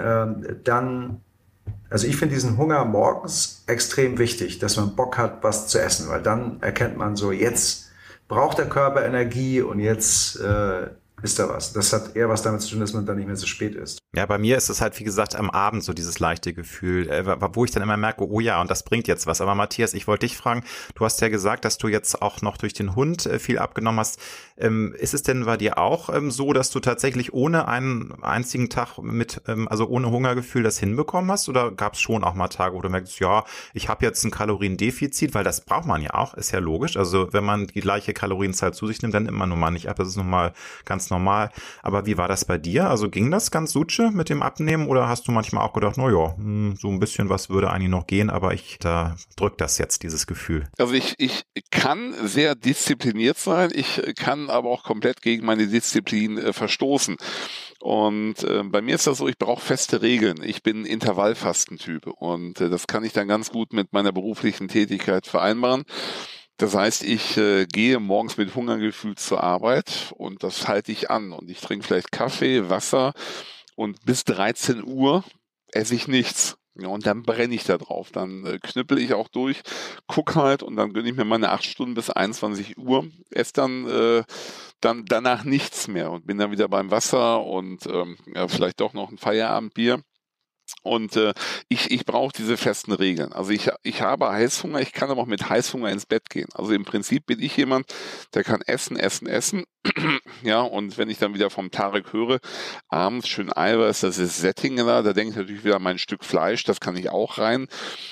also ich finde diesen Hunger morgens extrem wichtig, dass man Bock hat, was zu essen, weil dann erkennt man so, jetzt braucht der Körper Energie und jetzt ist da was. Das hat eher was damit zu tun, dass man dann nicht mehr so spät ist. Ja, bei mir ist es halt, wie gesagt, am Abend so dieses leichte Gefühl, wo ich dann immer merke, oh ja, und das bringt jetzt was. Aber Matthias, ich wollte dich fragen, du hast ja gesagt, dass du jetzt auch noch durch den Hund viel abgenommen hast. Ist es denn bei dir auch so, dass du tatsächlich ohne einen einzigen Tag also ohne Hungergefühl das hinbekommen hast? Oder gab es schon auch mal Tage, wo du merkst, ja, ich habe jetzt ein Kaloriendefizit, weil das braucht man ja auch, ist ja logisch. Also wenn man die gleiche Kalorienzahl zu sich nimmt, dann nimmt man nun mal nicht ab. Das ist nun mal ganz normal. Aber wie war das bei dir? Also ging das ganz sutsche mit dem Abnehmen oder hast du manchmal auch gedacht, naja, so ein bisschen was würde eigentlich noch gehen, aber da drückt das jetzt, dieses Gefühl? Also ich kann sehr diszipliniert sein, ich kann aber auch komplett gegen meine Disziplin verstoßen. Und bei mir ist das so, ich brauche feste Regeln. Ich bin Intervallfastentyp und das kann ich dann ganz gut mit meiner beruflichen Tätigkeit vereinbaren. Das heißt, ich gehe morgens mit Hungergefühl zur Arbeit und das halte ich an. Und ich trinke vielleicht Kaffee, Wasser und bis 13 Uhr esse ich nichts. Ja, und dann brenne ich da drauf. Dann knüppel ich auch durch, guck halt und dann gönne ich mir meine 8 Stunden bis 21 Uhr. Esse dann dann danach nichts mehr und bin dann wieder beim Wasser und vielleicht doch noch ein Feierabendbier. Und ich brauche diese festen Regeln. Also ich habe Heißhunger, ich kann aber auch mit Heißhunger ins Bett gehen. Also im Prinzip bin ich jemand, der kann essen. Ja, und wenn ich dann wieder vom Tarek höre, abends schön Eiweiß, das ist Sättinger, da denke ich natürlich wieder an mein Stück Fleisch, das kann ich auch rein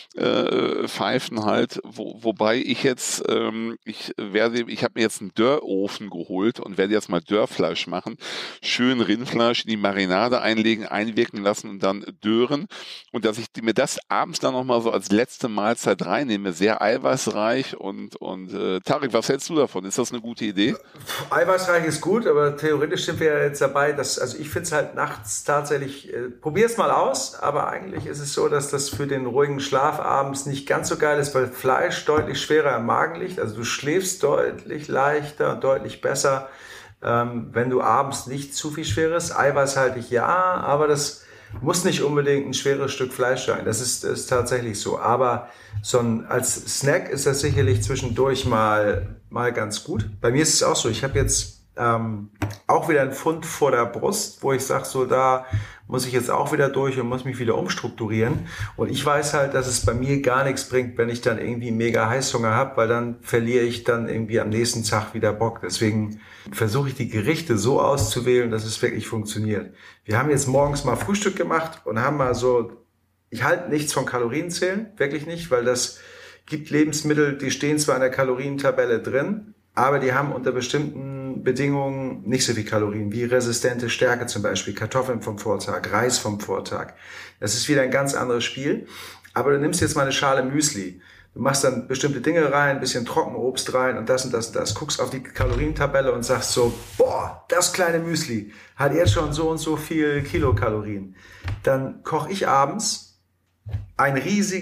pfeifen halt. Wobei ich jetzt, ich habe mir jetzt einen Dörrofen geholt und werde jetzt mal Dörrfleisch machen. Schön Rindfleisch in die Marinade einlegen, einwirken lassen und dann dören. Und dass ich mir das abends dann nochmal so als letzte Mahlzeit reinnehme, sehr eiweißreich und Tarek, was hältst du davon? Ist das eine gute Idee? Eiweißreich ist gut, aber theoretisch sind wir ja jetzt dabei, also ich finde es halt nachts tatsächlich, probier es mal aus, aber eigentlich ist es so, dass das für den ruhigen Schlaf abends nicht ganz so geil ist, weil Fleisch deutlich schwerer im Magen liegt, also du schläfst deutlich leichter und deutlich besser, wenn du abends nicht zu viel Schweres, eiweißhaltig ja, aber das muss nicht unbedingt ein schweres Stück Fleisch sein, das ist tatsächlich so, aber als Snack ist das sicherlich zwischendurch mal ganz gut. Bei mir ist es auch so, ich habe jetzt auch wieder einen Pfund vor der Brust, wo ich sage, so da muss ich jetzt auch wieder durch und muss mich wieder umstrukturieren. Und ich weiß halt, dass es bei mir gar nichts bringt, wenn ich dann irgendwie mega Heißhunger habe, weil dann verliere ich dann irgendwie am nächsten Tag wieder Bock. Deswegen versuche ich die Gerichte so auszuwählen, dass es wirklich funktioniert. Wir haben jetzt morgens mal Frühstück gemacht und haben mal so, ich halte nichts von Kalorienzählen, wirklich nicht, weil das gibt Lebensmittel, die stehen zwar in der Kalorientabelle drin, aber die haben unter bestimmten Bedingungen nicht so viel Kalorien, wie resistente Stärke zum Beispiel, Kartoffeln vom Vortag, Reis vom Vortag. Das ist wieder ein ganz anderes Spiel. Aber du nimmst jetzt mal eine Schale Müsli. Du machst dann bestimmte Dinge rein, ein bisschen Trockenobst rein und das und das und das. Guckst auf die Kalorientabelle und sagst so, boah, das kleine Müsli hat jetzt schon so und so viel Kilokalorien. Dann koche ich abends eine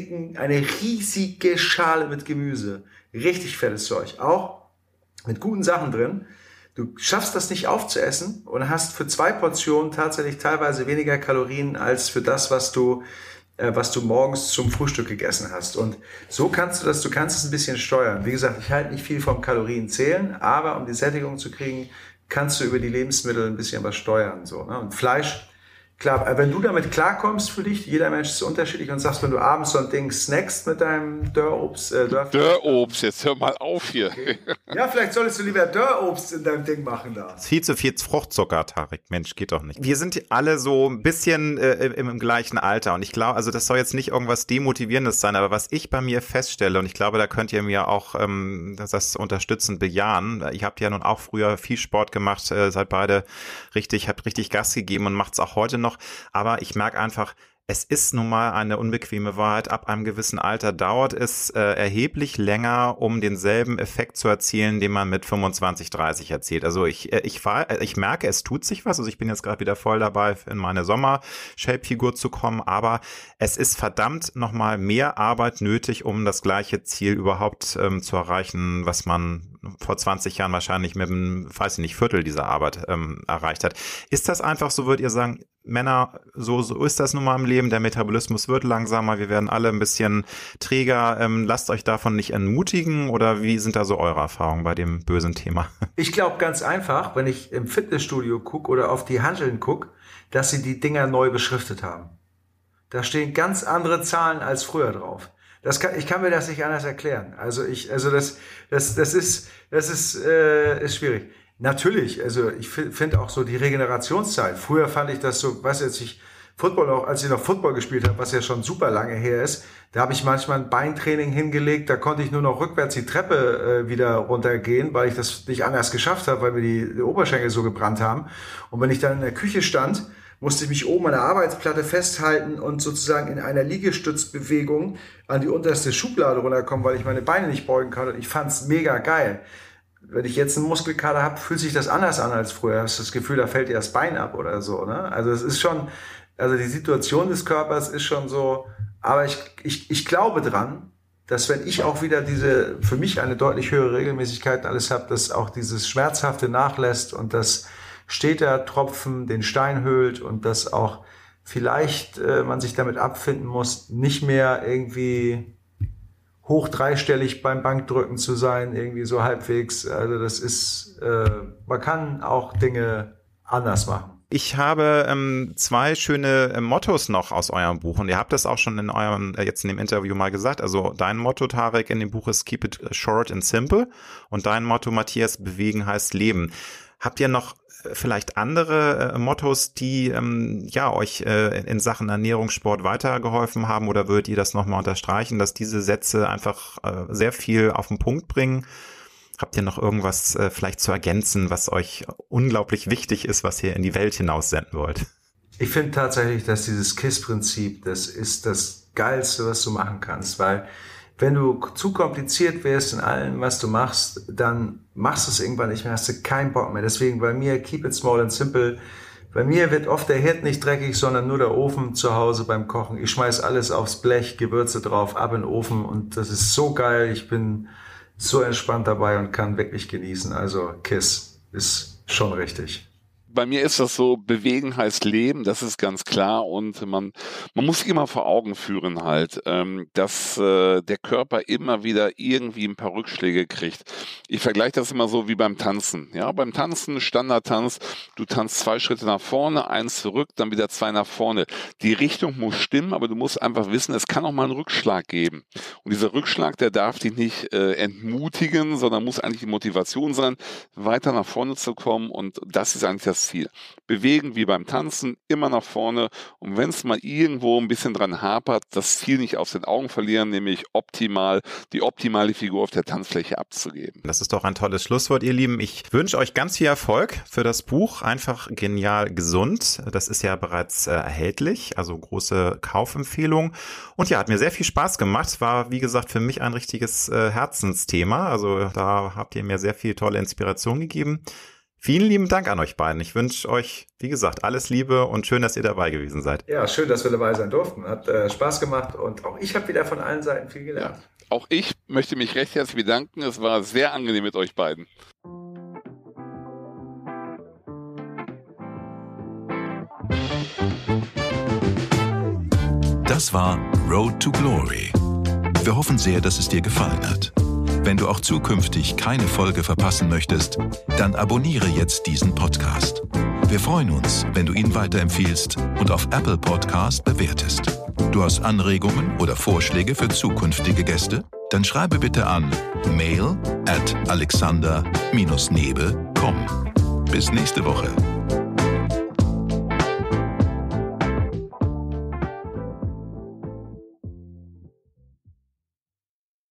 riesige Schale mit Gemüse. Richtig fettes Zeug. Auch mit guten Sachen drin. Du schaffst das nicht aufzuessen und hast für 2 Portionen tatsächlich teilweise weniger Kalorien als für das, was du morgens zum Frühstück gegessen hast. Und so kannst du es ein bisschen steuern. Wie gesagt, ich halte nicht viel vom Kalorienzählen, aber um die Sättigung zu kriegen, kannst du über die Lebensmittel ein bisschen was steuern. So, ne? Und Fleisch, klar, wenn du damit klarkommst für dich, jeder Mensch ist unterschiedlich und sagst, wenn du abends so ein Ding snackst mit deinem Dörrobst. Dörrobst, jetzt hör mal auf hier. Okay. Ja, vielleicht solltest du lieber Dörrobst in deinem Ding machen da. Das ist viel zu viel Fruchtzucker, Tarek. Mensch, geht doch nicht. Wir sind alle so ein bisschen im gleichen Alter und ich glaube, also das soll jetzt nicht irgendwas Demotivierendes sein, aber was ich bei mir feststelle und ich glaube, da könnt ihr mir auch das unterstützend bejahen. Ihr habt ja nun auch früher viel Sport gemacht, seid beide habt richtig Gas gegeben und macht's auch heute noch. Aber ich merke einfach, es ist nun mal eine unbequeme Wahrheit. Ab einem gewissen Alter dauert es erheblich länger, um denselben Effekt zu erzielen, den man mit 25, 30 erzielt. Also ich merke, es tut sich was. Also ich bin jetzt gerade wieder voll dabei, in meine Sommer-Shape-Figur zu kommen. Aber es ist verdammt nochmal mehr Arbeit nötig, um das gleiche Ziel überhaupt zu erreichen, was man vor 20 Jahren wahrscheinlich mit einem, weiß ich nicht, Viertel dieser Arbeit erreicht hat. Ist das einfach so, würdet ihr sagen, Männer, so ist das nun mal im Leben, der Metabolismus wird langsamer, wir werden alle ein bisschen träger, lasst euch davon nicht entmutigen oder wie sind da so eure Erfahrungen bei dem bösen Thema? Ich glaube ganz einfach, wenn ich im Fitnessstudio gucke oder auf die Hanteln gucke, dass sie die Dinger neu beschriftet haben. Da stehen ganz andere Zahlen als früher drauf. Ich kann mir das nicht anders erklären. Das ist schwierig. Natürlich, also ich finde auch so die Regenerationszeit. Früher fand ich das so, als ich noch Football gespielt habe, was ja schon super lange her ist, da habe ich manchmal ein Beintraining hingelegt, da konnte ich nur noch rückwärts die Treppe wieder runtergehen, weil ich das nicht anders geschafft habe, weil mir die Oberschenkel so gebrannt haben. Und wenn ich dann in der Küche stand, musste ich mich oben an der Arbeitsplatte festhalten und sozusagen in einer Liegestützbewegung an die unterste Schublade runterkommen, weil ich meine Beine nicht beugen kann. Und ich fand's mega geil. Wenn ich jetzt einen Muskelkater habe, fühlt sich das anders an als früher. Hast du das Gefühl, da fällt dir das Bein ab oder so, ne? Also es ist schon, also die Situation des Körpers ist schon so, aber ich glaube dran, dass wenn ich auch wieder für mich eine deutlich höhere Regelmäßigkeit und alles habe, dass auch dieses Schmerzhafte nachlässt und dass steter Tropfen den Stein höhlt und dass auch vielleicht man sich damit abfinden muss, nicht mehr irgendwie hoch dreistellig beim Bankdrücken zu sein, irgendwie so halbwegs. Also das ist, man kann auch Dinge anders machen. Ich habe 2 schöne Mottos noch aus eurem Buch und ihr habt das auch schon jetzt in dem Interview mal gesagt. Also dein Motto, Tarek, in dem Buch ist Keep it short and simple und dein Motto, Matthias, bewegen heißt leben. Habt ihr noch vielleicht andere Mottos, die euch in Sachen Ernährung, Sport weitergeholfen haben, oder würdet ihr das nochmal unterstreichen, dass diese Sätze einfach sehr viel auf den Punkt bringen? Habt ihr noch irgendwas vielleicht zu ergänzen, was euch unglaublich wichtig ist, was ihr in die Welt hinaussenden wollt? Ich finde tatsächlich, dass dieses KISS-Prinzip, das ist das Geilste, was du machen kannst, weil wenn du zu kompliziert wärst in allem, was du machst, dann machst du es irgendwann nicht mehr, hast du keinen Bock mehr. Deswegen bei mir, keep it small and simple. Bei mir wird oft der Herd nicht dreckig, sondern nur der Ofen zu Hause beim Kochen. Ich schmeiß alles aufs Blech, Gewürze drauf, ab in den Ofen und das ist so geil. Ich bin so entspannt dabei und kann wirklich genießen. Also KISS ist schon richtig. Bei mir ist das so, bewegen heißt leben, das ist ganz klar, und man muss sich immer vor Augen führen halt, dass der Körper immer wieder irgendwie ein paar Rückschläge kriegt. Ich vergleiche das immer so wie beim Tanzen. Ja, beim Tanzen, Standardtanz, du tanzt 2 Schritte nach vorne, 1 zurück, dann wieder 2 nach vorne. Die Richtung muss stimmen, aber du musst einfach wissen, es kann auch mal einen Rückschlag geben. Und dieser Rückschlag, der darf dich nicht entmutigen, sondern muss eigentlich die Motivation sein, weiter nach vorne zu kommen, und das ist eigentlich das Ziel. Bewegen wie beim Tanzen, immer nach vorne, und wenn es mal irgendwo ein bisschen dran hapert, das Ziel nicht aus den Augen verlieren, nämlich die optimale Figur auf der Tanzfläche abzugeben. Das ist doch ein tolles Schlusswort, ihr Lieben. Ich wünsche euch ganz viel Erfolg für das Buch Einfach genial gesund. Das ist ja bereits erhältlich, also große Kaufempfehlung. Und ja, hat mir sehr viel Spaß gemacht. War, wie gesagt, für mich ein richtiges Herzensthema. Also da habt ihr mir sehr viel tolle Inspiration gegeben. Vielen lieben Dank an euch beiden. Ich wünsche euch, wie gesagt, alles Liebe und schön, dass ihr dabei gewesen seid. Ja, schön, dass wir dabei sein durften. Hat Spaß gemacht und auch ich habe wieder von allen Seiten viel gelernt. Ja, auch ich möchte mich recht herzlich bedanken. Es war sehr angenehm mit euch beiden. Das war Road to Glory. Wir hoffen sehr, dass es dir gefallen hat. Wenn du auch zukünftig keine Folge verpassen möchtest, dann abonniere jetzt diesen Podcast. Wir freuen uns, wenn du ihn weiterempfiehlst und auf Apple Podcast bewertest. Du hast Anregungen oder Vorschläge für zukünftige Gäste? Dann schreibe bitte an mail@alexander-nebe.com. Bis nächste Woche.